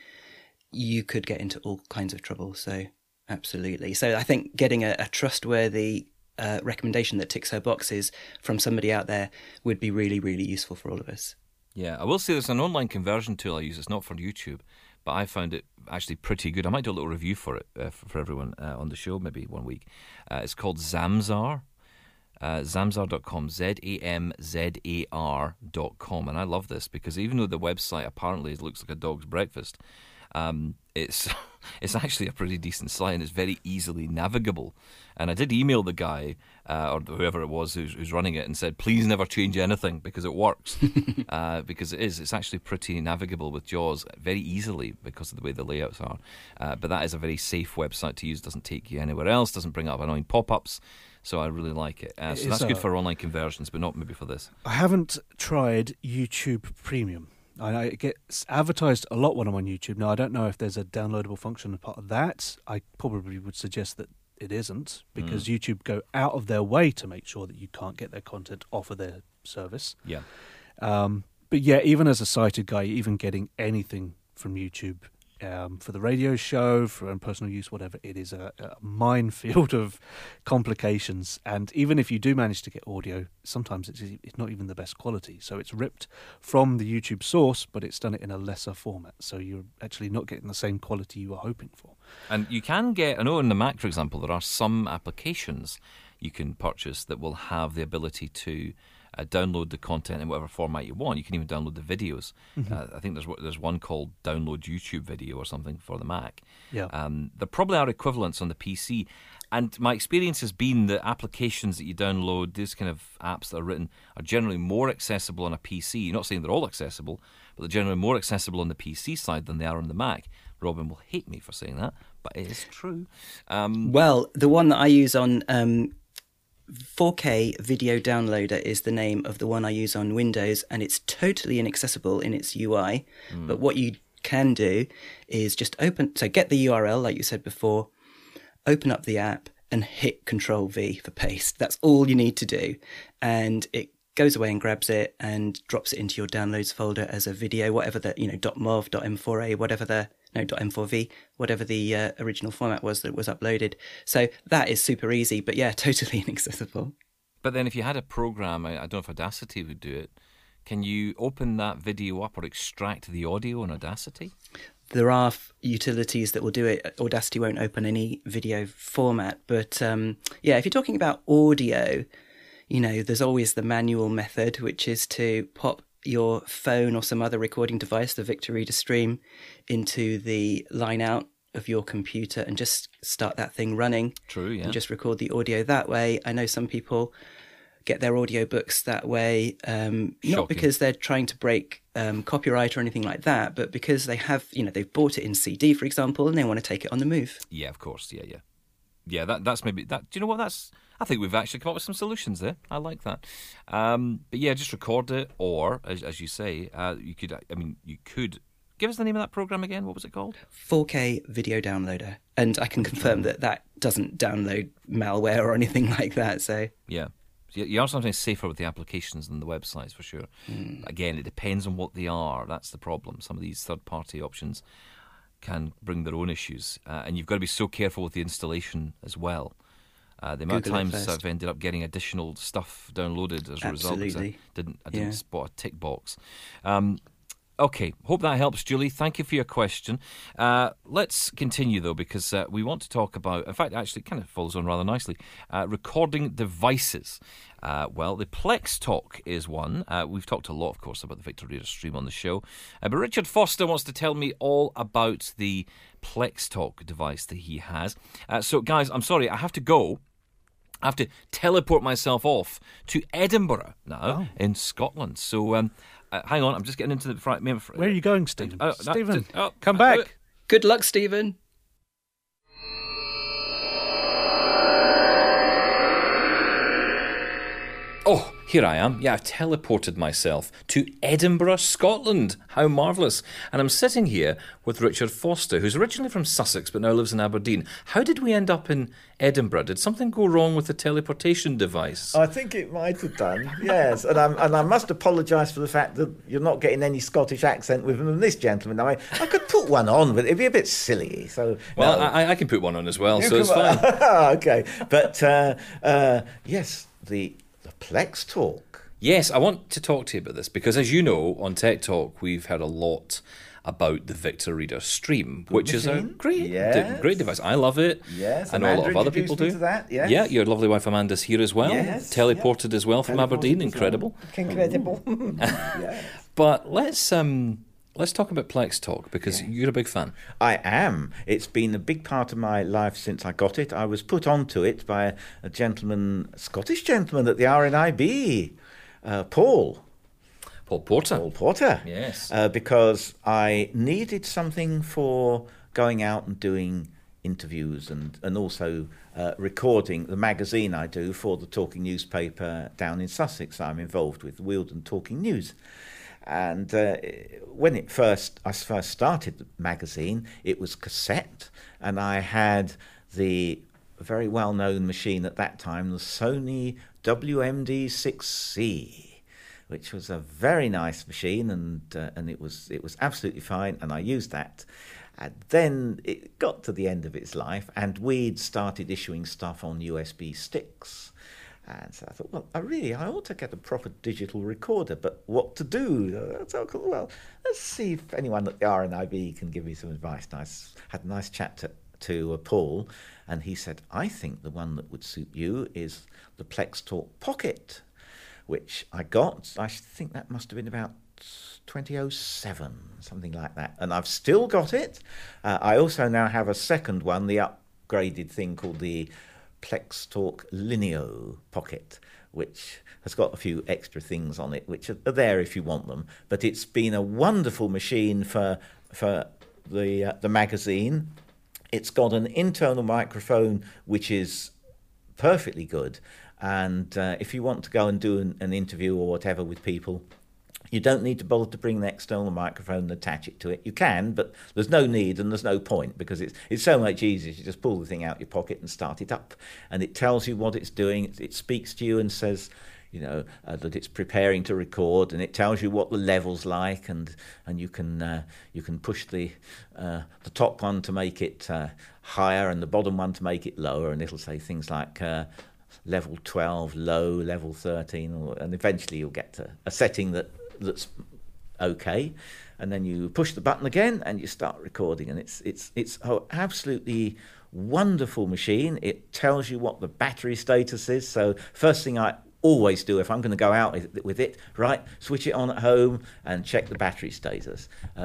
S3: you could get into all kinds of trouble. So absolutely. So I think getting a, a trustworthy uh, recommendation that ticks her boxes from somebody out there would be really, really useful for all of us.
S2: Yeah, I will say there's an online conversion tool I use. It's not for YouTube, but I found it actually pretty good. I might do a little review for it uh, for, for everyone uh, on the show, maybe one week. Uh, it's called Zamzar, uh, zamzar dot com, Z A M Z A R dot com. And I love this because even though the website apparently looks like a dog's breakfast, um, it's it's actually a pretty decent site, and it's very easily navigable. And I did email the guy, uh, or whoever it was who's, who's running it, and said, please never change anything because it works. uh, because it is. It's actually pretty navigable with JAWS very easily because of the way the layouts are. Uh, but that is a very safe website to use. Doesn't take you anywhere else. Doesn't bring up annoying pop-ups. So I really like it. Uh, so
S4: It's
S2: that's
S4: a-
S2: good for online conversions, but not maybe for this.
S4: I haven't tried YouTube Premium. I know it gets advertised a lot when I'm on YouTube. Now, I don't know if there's a downloadable function as part of that. I probably would suggest that it isn't, because
S2: Mm.
S4: YouTube go out of their way to make sure that you can't get their content off of their service.
S2: Yeah.
S4: Um, but yeah, even as a sighted guy, even getting anything from YouTube um, for the radio show, for own personal use, whatever, it is a, a minefield of complications. And even if you do manage to get audio, sometimes it's, it's not even the best quality. So it's ripped from the YouTube source, but it's done it in a lesser format. So you're actually not getting the same quality you were hoping for.
S2: And you can get, I know in the Mac, for example, there are some applications you can purchase that will have the ability to uh, download the content in whatever format you want. You can even download the videos.
S4: Mhm.
S2: Uh, I think there's there's one called Download YouTube Video or something for the Mac.
S4: Yeah.
S2: Um, there probably are equivalents on the P C. And my experience has been that applications that you download, these kind of apps that are written, are generally more accessible on a P C. You're not saying they're all accessible, but they're generally more accessible on the P C side than they are on the Mac. Robin will hate me for saying that, but it is true. Um,
S3: Well, the one that I use on um, four K Video Downloader is the name of the one I use on Windows, and it's totally inaccessible in its U I.
S2: Mm.
S3: But what you can do is just open, so get the U R L, like you said before, open up the app and hit Control V for paste. That's all you need to do. And it goes away and grabs it and drops it into your downloads folder as a video, whatever the, you know, .mov, .m four a, whatever the, no, .m four v, whatever the uh, original format was that was uploaded. So that is super easy, but yeah, totally inaccessible.
S2: But then if you had a program, I, I don't know if Audacity would do it, can you open that video up or extract the audio on Audacity?
S3: There are f- utilities that will do it. Audacity won't open any video format, but um, yeah, if you're talking about audio, you know, there's always the manual method, which is to pop your phone or some other recording device, the Victor Reader Stream, into the line out of your computer and just start that thing running.
S2: True, yeah.
S3: And just record the audio that way. I know some people get their audiobooks that way, um, not because they're trying to break um, copyright or anything like that, but because they have, you know, they've bought it in C D, for example, and they want to take it on the move.
S2: Yeah, of course. Yeah, yeah. Yeah, that, that's maybe... that. Do you know what? That's... I think we've actually come up with some solutions there. I like that. Um, but yeah, just record it, or, as, as you say, uh, you could... I mean, you could... Give us the name of that program again. What was it called?
S3: four K Video Downloader. And I can confirm that that doesn't download malware or anything like that. So
S2: yeah, you are sometimes safer with the applications than the websites for sure. Mm. Again, it depends on what they are. That's the problem. Some of these third-party options can bring their own issues, uh, and you've got to be so careful with the installation as well. Uh, the amount
S3: Google
S2: of times I've ended up getting additional stuff downloaded as a
S3: Absolutely.
S2: result because I didn't, I didn't
S3: yeah.
S2: spot a tick box. Um, Okay, hope that helps, Julie. Thank you for your question. Uh, let's continue, though, because uh, we want to talk about, in fact, actually, it kind of follows on rather nicely, uh, recording devices. Uh, well, the Plex Talk is one. Uh, we've talked a lot, of course, about the Victor Reader Stream on the show. Uh, but Richard Foster wants to tell me all about the Plex Talk device that he has. Uh, so, guys, I'm sorry, I have to go. I have to teleport myself off to Edinburgh now oh. in Scotland. So, um, uh, hang on, I'm just getting into the front.
S4: Where are you going, Stephen?
S2: Uh,
S4: Stephen,
S2: that, uh,
S4: come back.
S3: Uh, good luck, Stephen.
S2: Oh, here I am. Yeah, I've teleported myself to Edinburgh, Scotland. How marvellous. And I'm sitting here with Richard Foster, who's originally from Sussex but now lives in Aberdeen. How did we end up in Edinburgh? Did something go wrong with the teleportation device?
S14: I think it might have done, yes. And, I'm, and I must apologise for the fact that you're not getting any Scottish accent with this gentleman. I, I could put one on, but it'd be a bit silly. So
S2: Well,
S14: no.
S2: I, I can put one on as well, so it's fine.
S14: Okay. But, uh, uh, yes, the... Plex Talk.
S2: Yes, I want to talk to you about this because, as you know, on Tech Talk, we've heard a lot about the Victor Reader Stream,
S14: Good
S2: which
S14: machine.
S2: is a great,
S14: yes.
S2: de- great device. I love it.
S14: Yes,
S2: I know a lot of other people do.
S14: To that, yes.
S2: Yeah, your lovely wife Amanda's here as well.
S14: Yes,
S2: teleported
S14: yeah.
S2: as well from
S14: teleported
S2: Aberdeen.
S14: Well.
S2: Incredible.
S14: Incredible. Yes.
S2: But let's um, let's talk about Plex Talk because yeah. you're a big fan.
S14: I am. It's been a big part of my life since I got it. I was put onto it by a, a gentleman, a Scottish gentleman at the R N I B, uh, Paul.
S2: Paul Porter.
S14: Paul Porter.
S2: Yes.
S14: Uh, because I needed something for going out and doing interviews and, and also uh, recording the magazine I do for the Talking newspaper down in Sussex I'm involved with, Wealdon Talking News. And uh, when it first, I first started the magazine, it was cassette, and I had the very well-known machine at that time, the Sony W M D six C, which was a very nice machine, and uh, and it was it was absolutely fine, and I used that. And then it got to the end of its life, and we'd started issuing stuff on U S B sticks. And so I thought, well, I really, I ought to get a proper digital recorder, but what to do? So, well, let's see if anyone at the R N I B can give me some advice. Nice, had a nice chat to, to uh, Paul, and he said, I think the one that would suit you is the Plex Talk Pocket, which I got. I think that must have been about twenty oh seven, something like that. And I've still got it. Uh, I also now have a second one, the upgraded thing called the Plex Talk Lineo Pocket, which has got a few extra things on it, which are there if you want them. But it's been a wonderful machine for for the uh, the magazine. It's got an internal microphone which is perfectly good, and uh, if you want to go and do an, an interview or whatever with people, you don't need to bother to bring an external microphone and attach it to it. You can, but there's no need and there's no point because it's it's so much easier to just pull the thing out your pocket and start it up. And it tells you what it's doing. It, it speaks to you and says, you know, uh, that it's preparing to record, and it tells you what the level's like, and and you can uh, you can push the uh, the top one to make it uh, higher and the bottom one to make it lower, and it'll say things like uh, level twelve low, level thirteen, or, and eventually you'll get to a setting that that's okay, and then you push the button again and you start recording, and it's it's it's an absolutely wonderful machine. It tells you what the battery status is. So first thing I always do if I'm going to go out with it, right, switch it on at home and check the battery status. Uh,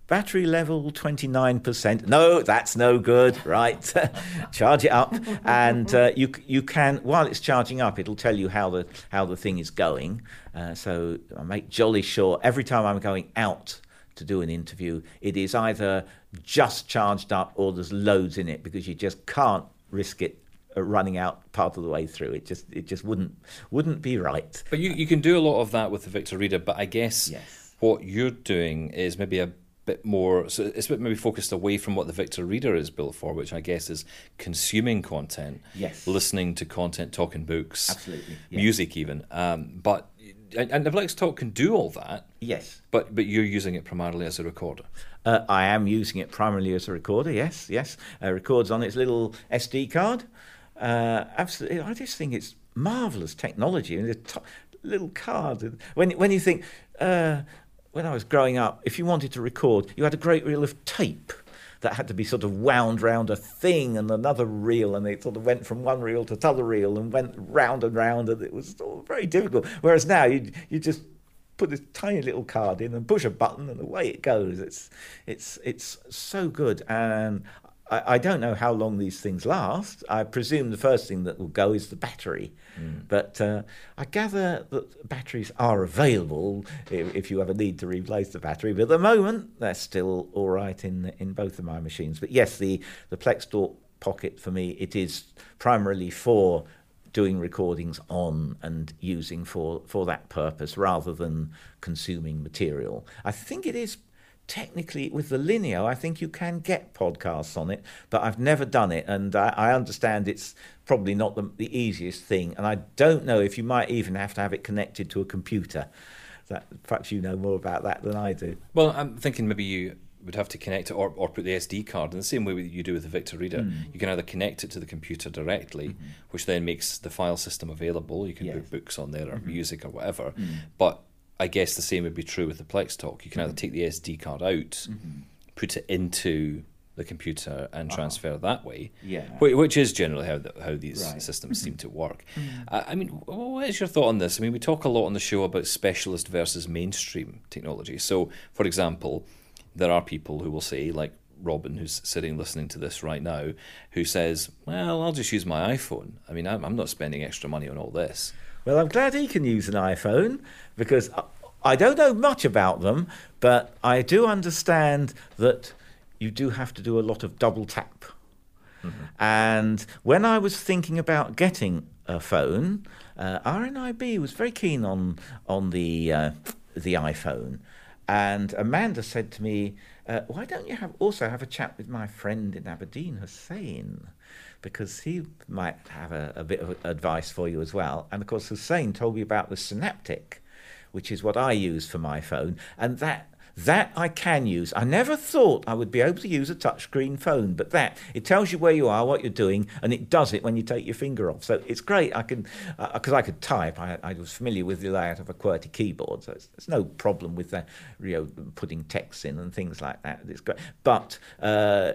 S14: battery level twenty-nine percent. No, that's no good. Right, charge it up, and uh, you you can while it's charging up, it'll tell you how the how the thing is going. Uh, so I make jolly sure every time I'm going out to do an interview, it is either just charged up or there's loads in it, because you just can't risk it running out part of the way through. It just it just wouldn't wouldn't be right.
S2: But you, you can do a lot of that with the Victor Reader, but I guess yes. what you're doing is maybe a bit more, so it's a bit maybe focused away from what the Victor Reader is built for, which I guess is consuming content,
S14: yes,
S2: listening to content, talking books,
S14: absolutely, yes.
S2: music even. Um, but and the Plex Talk can do all that.
S14: Yes,
S2: but but you're using it primarily as a recorder.
S14: Uh, I am using it primarily as a recorder. Yes, yes. Uh, records on its little S D card. Uh, absolutely, I just think it's marvelous technology. And the t- little card. When when you think, uh, when I was growing up, if you wanted to record, you had a great reel of tape that had to be sort of wound round a thing and another reel, and it sort of went from one reel to another reel and went round and round, and it was all very difficult. Whereas now you you just put this tiny little card in and push a button and away it goes. It's it's it's so good, and I, I don't know how long these things last. I presume the first thing that will go is the battery. Mm. But uh, I gather that batteries are available if, if you ever need to replace the battery. But at the moment, they're still all right in in both of my machines. But yes, the, the Plex Talk Pocket, for me, it is primarily for doing recordings on and using for, for that purpose rather than consuming material. I think it is technically, with the Lineo, I think you can get podcasts on it, but I've never done it, and I, I understand it's probably not the, the easiest thing, and I don't know if you might even have to have it connected to a computer. That, perhaps you know more about that than I do.
S2: Well, I'm thinking maybe you would have to connect it or, or put the S D card in the same way you do with the Victor Reader. Mm. You can either connect it to the computer directly, mm-hmm. which then makes the file system available. You can yes. put books on there or mm-hmm. music or whatever, mm. but I guess the same would be true with the Plex Talk. You can mm-hmm. either take the S D card out, mm-hmm. put it into the computer and uh-huh. transfer that way,
S14: yeah.
S2: which is generally how the, how these
S14: right.
S2: systems
S14: mm-hmm.
S2: seem to work.
S14: Mm-hmm.
S2: Uh, I mean, what is your thought on this? I mean, we talk a lot on the show about specialist versus mainstream technology. So, for example, there are people who will say, like Robin, who's sitting listening to this right now, who says, well, I'll just use my iPhone. I mean, I'm, I'm not spending extra money on all this.
S14: Well, I'm glad he can use an iPhone, because I don't know much about them, but I do understand that you do have to do a lot of double tap. Mm-hmm. And when I was thinking about getting a phone, uh, R N I B was very keen on on the uh, the iPhone, and Amanda said to me, uh, "Why don't you have also have a chat with my friend in Aberdeen, Hussein?" Because he might have a, a bit of advice for you as well. And of course, Hussein told me about the Synaptic, which is what I use for my phone, and that that I can use. I never thought I would be able to use a touchscreen phone, but that, it tells you where you are, what you're doing, and it does it when you take your finger off. So it's great. I can, because uh, I could type. I, I was familiar with the layout of a QWERTY keyboard, so it's, there's no problem with the, you know, putting text in and things like that. It's great. But uh,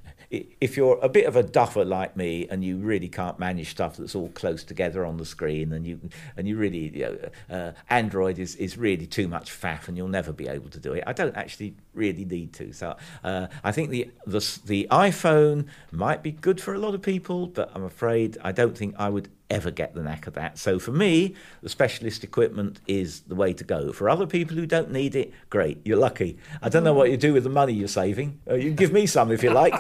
S14: if you're a bit of a duffer like me and you really can't manage stuff that's all close together on the screen, and you and you really, you know, uh, Android is, is really too much faff, and you'll never be able to do it. I don't actually really need to. So uh, I think the, the the iPhone might be good for a lot of people, but I'm afraid I don't think I would ever get the knack of that. So for me, the specialist equipment is the way to go. For other people who don't need it, great, you're lucky. I don't know what you do with the money you're saving. Uh, you can give me some if you like.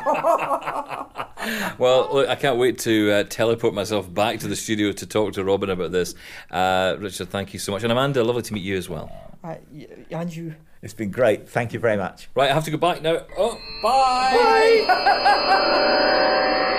S2: Well, look, I can't wait to uh, teleport myself back to the studio to talk to Robin about this. Uh, Richard, thank you so much. And Amanda, lovely to meet you as well.
S15: Uh, and you.
S14: It's been great. Thank you very much.
S2: Right, I have to go back now. Oh, bye! Bye!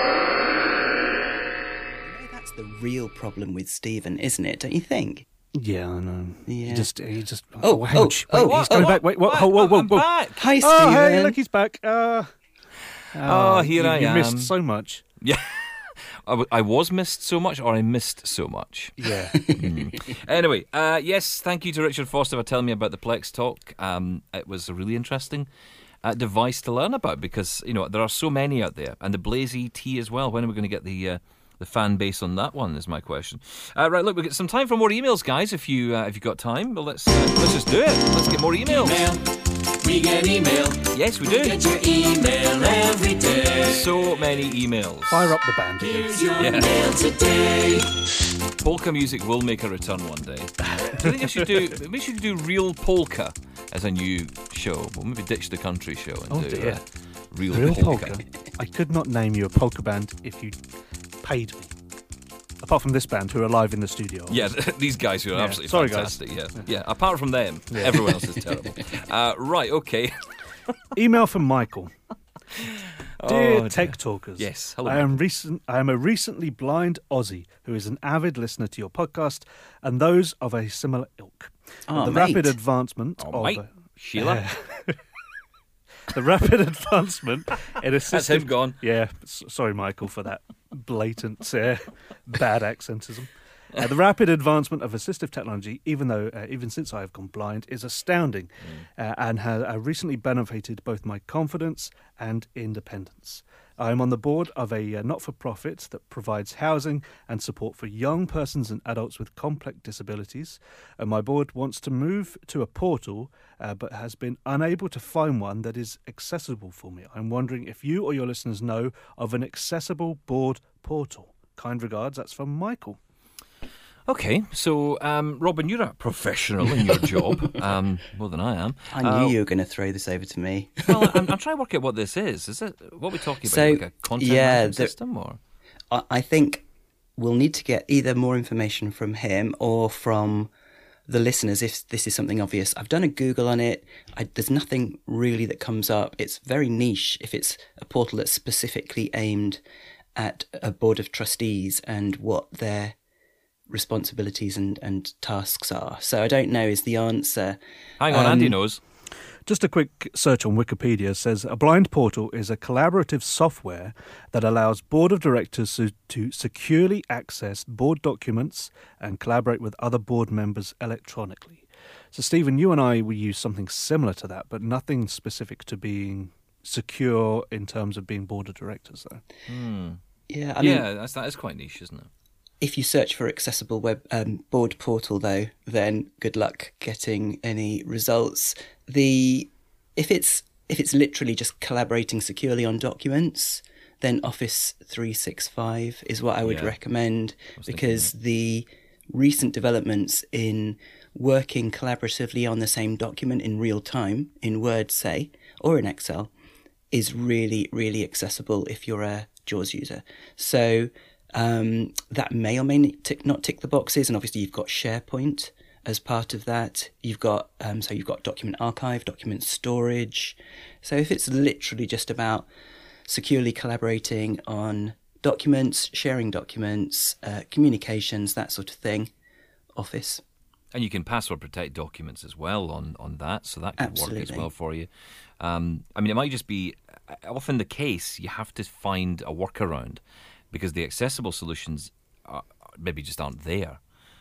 S3: That's the real problem with Stephen, isn't it? Don't you think?
S4: Yeah, I know.
S3: Yeah.
S4: He just, he just.
S3: Oh,
S4: oh, hang
S3: oh,
S4: on. Wait,
S3: oh,
S4: he's coming
S3: oh,
S4: back. Wait, what?
S2: What?
S4: Whoa, whoa, whoa,
S2: I'm
S4: whoa.
S2: back.
S3: Hi,
S4: Oh,
S3: Stephen.
S4: hey, look, he's back. Uh,
S2: oh, here
S4: you,
S2: I
S4: you
S2: am.
S4: You missed so much.
S2: Yeah. I, w- I was missed so much, or I missed so much.
S4: Yeah.
S2: mm. Anyway, uh, yes, thank you to Richard Foster for telling me about the Plex Talk. Um, it was a really interesting uh, device to learn about, because you know there are so many out there, and the Blaze E T as well. When are we going to get the uh, the fan base on that one? Is my question. Uh, right, look, we've got some time for more emails, guys. If you uh, if you got time, well, let's uh, let's just do it. Let's get more emails.
S13: Email. We get email.
S2: Yes, we do.
S13: We get your email every day.
S2: So many emails.
S4: Fire up the band again.
S13: Here's your
S2: Yeah.
S13: mail today.
S2: Polka music will make a return one day. Do you think I should do? Maybe we should do real polka as a new show. We'll maybe ditch the country show and
S4: Oh,
S2: do
S4: dear.
S2: uh, real,
S4: Real
S2: polka.
S4: polka. I could not name you a polka band if you paid me. Apart from this band, who are live in the studio.
S2: Yeah, these guys who are
S4: Yeah.
S2: absolutely
S4: Sorry, guys.
S2: fantastic. Yeah. yeah, Apart from them,
S4: Yeah.
S2: everyone else is terrible. uh, right, okay.
S4: Email from Michael. Dear
S2: Oh,
S4: Tech
S2: dear.
S4: Talkers,
S2: Yes, hello,
S4: I am recent. I am a recently blind Aussie who is an avid listener to your podcast and those of a similar ilk.
S3: Oh,
S4: the
S3: mate.
S4: rapid advancement
S2: Oh,
S4: of
S2: mate.
S4: uh,
S2: Sheila.
S4: the rapid advancement in assistive.
S2: That's him gone.
S4: Yeah, s- sorry, Michael, for that blatant uh, bad accentism. Uh, the rapid advancement of assistive technology, even though uh, even since I have gone blind, is astounding, uh, and has uh, recently benefited both my confidence and independence. I am on the board of a uh, not-for-profit that provides housing and support for young persons and adults with complex disabilities. And my board wants to move to a portal, uh, but has been unable to find one that is accessible for me. I'm wondering if you or your listeners know of an accessible board portal. Kind regards, that's from Michael.
S2: Okay, so um, Robin, you're a professional in your job, um, more than I am.
S3: I knew
S2: Uh,
S3: you were going to throw this over to me.
S2: Well, I'm, I'm trying to work out what this is. Is it what are we talking about?
S3: So,
S2: like a content
S3: yeah,
S2: management
S3: the-
S2: system, or
S3: I I think we'll need to get either more information from him or from the listeners if this is something obvious. I've done a Google on it. I, there's nothing really that comes up. It's very niche if it's a portal that's specifically aimed at a board of trustees and what their responsibilities and, and tasks are. So I don't know is the answer.
S2: hang on,
S3: Um,
S2: Andy knows.
S4: Just a quick search on Wikipedia says a blind portal is a collaborative software that allows board of directors to, to securely access board documents and collaborate with other board members electronically. So, Stephen, you and I, we use something similar to that, but nothing specific to being secure in terms of being board of directors, though.
S2: Hmm.
S3: Yeah, I mean,
S2: yeah, that's, that is quite niche, isn't it?
S3: if you search for accessible web um, board portal, though, then good luck getting any results. The if it's if it's literally just collaborating securely on documents, then Office three sixty-five is what I would
S2: Yeah.
S3: recommend,
S2: was
S3: because the recent developments in working collaboratively on the same document in real time, in Word, say, or in Excel, is really, really accessible if you're a JAWS user. So um, that may or may not tick, not tick the boxes, and obviously you've got SharePoint as part of that. You've got um, so you've got document archive, document storage. So if it's literally just about securely collaborating on documents, sharing documents, uh, communications, that sort of thing, Office.
S2: And you can password protect documents as well on, on that, so that could work as
S3: Absolutely.
S2: well for you. Um, I mean, it might just be often the case you have to find a workaround because the accessible solutions are, maybe just aren't there.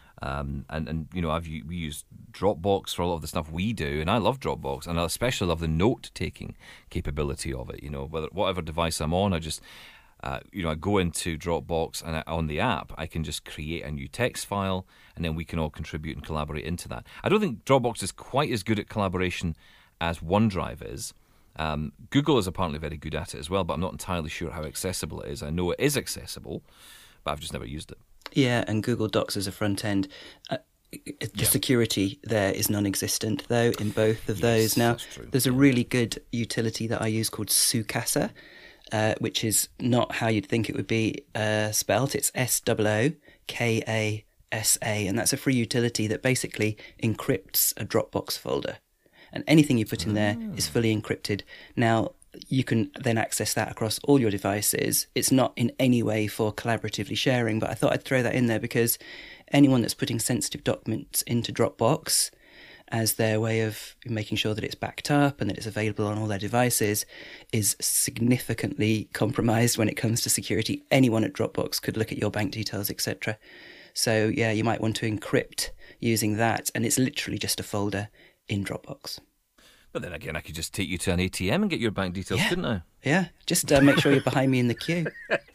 S2: Um, and, and, you know, I've u- we use Dropbox for a lot of the stuff we do, and I love Dropbox, and I especially love the note-taking capability of it. You know, whether whatever device I'm on, I just, uh, you know, I go into Dropbox, and I, on the app, I can just create a new text file, and then we can all contribute and collaborate into that. I don't think Dropbox is quite as good at collaboration as OneDrive is. Um, Google is apparently very good at it as well, but I'm not entirely sure how accessible it is. I know it is accessible, but I've just never used it.
S3: Yeah, and Google Docs as a front end. Uh, the
S2: Yeah.
S3: security there is non-existent, though, in both of
S2: Yes,
S3: those. Now,
S2: that's true.
S3: there's a really good utility that I use called Sukasa, uh, which is not how you'd think it would be uh, spelt. It's S O O K A S A, and that's a free utility that basically encrypts a Dropbox folder. And anything you put in there is fully encrypted. Now, you can then access that across all your devices. It's not in any way for collaboratively sharing, but I thought I'd throw that in there because anyone that's putting sensitive documents into Dropbox as their way of making sure that it's backed up and that it's available on all their devices is significantly compromised when it comes to security. Anyone at Dropbox could look at your bank details, et cetera. So, yeah, you might want to encrypt using that, and it's literally just a folder in Dropbox.
S2: But then again, I could just take you to an A T M and get your bank details,
S3: Yeah.
S2: couldn't I?
S3: Yeah, just uh, make sure you're behind me in the queue.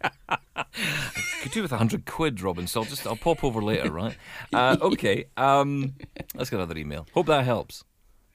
S2: Could do with a hundred quid, Robin. So I'll just I'll pop over later, right? Uh, okay. Um, let's get another email. Hope that helps.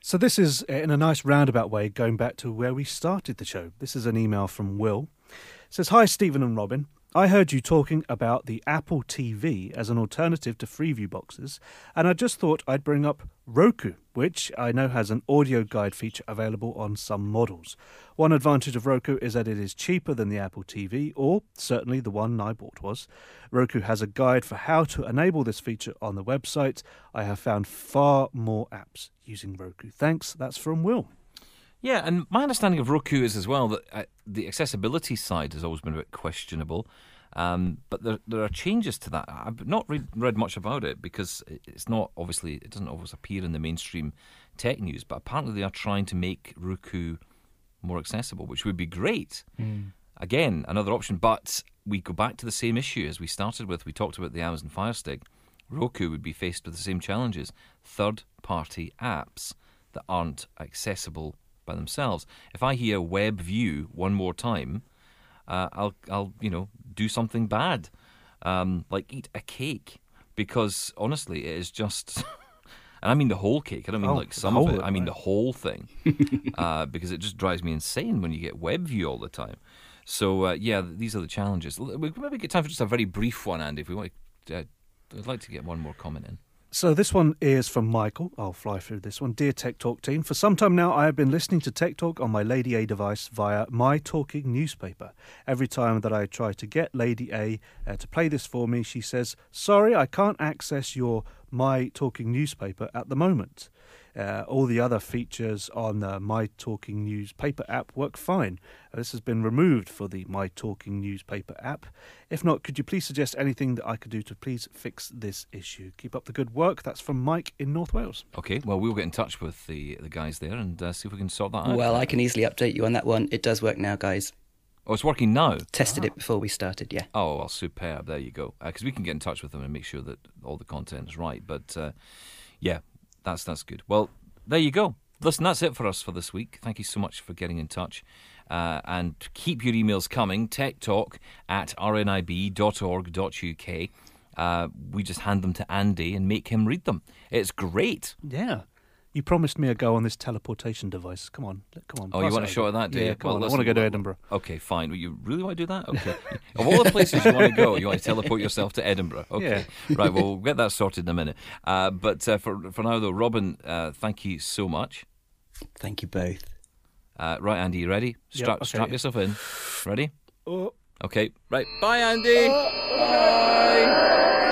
S4: So this is, in a nice roundabout way, going back to where we started the show. This is an email from Will. It says, "Hi, Stephen and Robin. I heard you talking about the Apple T V as an alternative to Freeview boxes, and I just thought I'd bring up Roku, which I know has an audio guide feature available on some models. One advantage of Roku is that it is cheaper than the Apple T V, or certainly the one I bought was. Roku has a guide for how to enable this feature on the website. I have found far more apps using Roku. Thanks." That's from Will.
S2: Yeah, and my understanding of Roku is as well that uh, the accessibility side has always been a bit questionable. Um, but there, there are changes to that. I've not read, read much about it because it's not, obviously, it doesn't always appear in the mainstream tech news, but apparently they are trying to make Roku more accessible, which would be great. Mm. Again, another option, but we go back to the same issue as we started with. We talked about the Amazon Fire Stick. Roku would be faced with the same challenges. Third-party apps that aren't accessible by themselves. If I hear web view one more time, uh, I'll, I'll, you know, do something bad, um, like eat a cake, because honestly, it is just, and I mean the whole cake. I don't mean
S4: oh,
S2: like some of it.
S4: it
S2: I mean
S4: right.
S2: the whole thing, uh, because it just drives me insane when you get web view all the time. So uh, yeah, these are the challenges. We maybe get time for just a very brief one, Andy, if we want to. Uh, I'd like to get one more comment in.
S4: So this one is from Michael. I'll fly through this one. "Dear Tech Talk team, for some time now I have been listening to Tech Talk on my Lady A device via My Talking newspaper. Every time that I try to get Lady A uh, to play this for me, she says, 'Sorry, I can't access your My Talking newspaper at the moment.' Uh, all the other features on the My Talking newspaper app work fine. Uh, this has been removed for the My Talking newspaper app. If not, could you please suggest anything that I could do to please fix this issue? Keep up the good work." That's from Mike in North Wales.
S2: Okay, well, we'll get in touch with the, the guys there and uh, see if we can sort that out.
S3: Well, I can easily update you on that one. It does work now, guys.
S2: Oh, it's working now?
S3: Tested
S2: ah.
S3: it before we started, yeah.
S2: Oh, well, superb. There you go. Because uh, we can get in touch with them and make sure that all the content is right. But, uh, yeah, that's that's good. Well, there you go. Listen, that's it for us for this week. Thank you so much for getting in touch. Uh, and keep your emails coming, techtalk at r n i b dot org dot u k. Uh, we just hand them to Andy and make him read them. It's great.
S4: Yeah. You promised me a go on this teleportation device. Come on, come on.
S2: Oh, you want a shot at that, do
S4: yeah,
S2: you?
S4: come
S2: well,
S4: on. I
S2: listen,
S4: want to go to
S2: well,
S4: Edinburgh.
S2: Okay, fine. Well, you really want to do that? Okay. Of all the places you want to go, you want to teleport yourself to Edinburgh. Okay.
S4: Yeah.
S2: Right, well, we'll get that sorted in a minute. Uh, but uh, for, for now, though, Robin, uh, thank you so much.
S3: Thank you both.
S2: Uh, right, Andy, you ready? Strap,
S4: yep, okay.
S2: strap yourself in. Ready?
S4: Oh.
S2: Okay, right. Bye, Andy.
S4: Oh.
S2: Bye.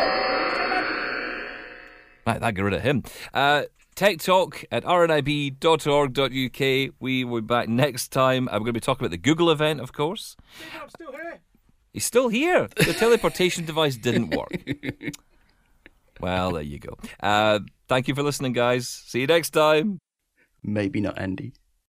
S2: Right, that got rid of him. Uh, Tech Talk at r n i b dot org dot u k. We will be back next time. Uh, we're going to be talking about the Google event, of course.
S4: I'm still here.
S2: He's still here. The teleportation device didn't work. Well, there you go. Uh, thank you for listening, guys. See you next time.
S3: Maybe not Andy.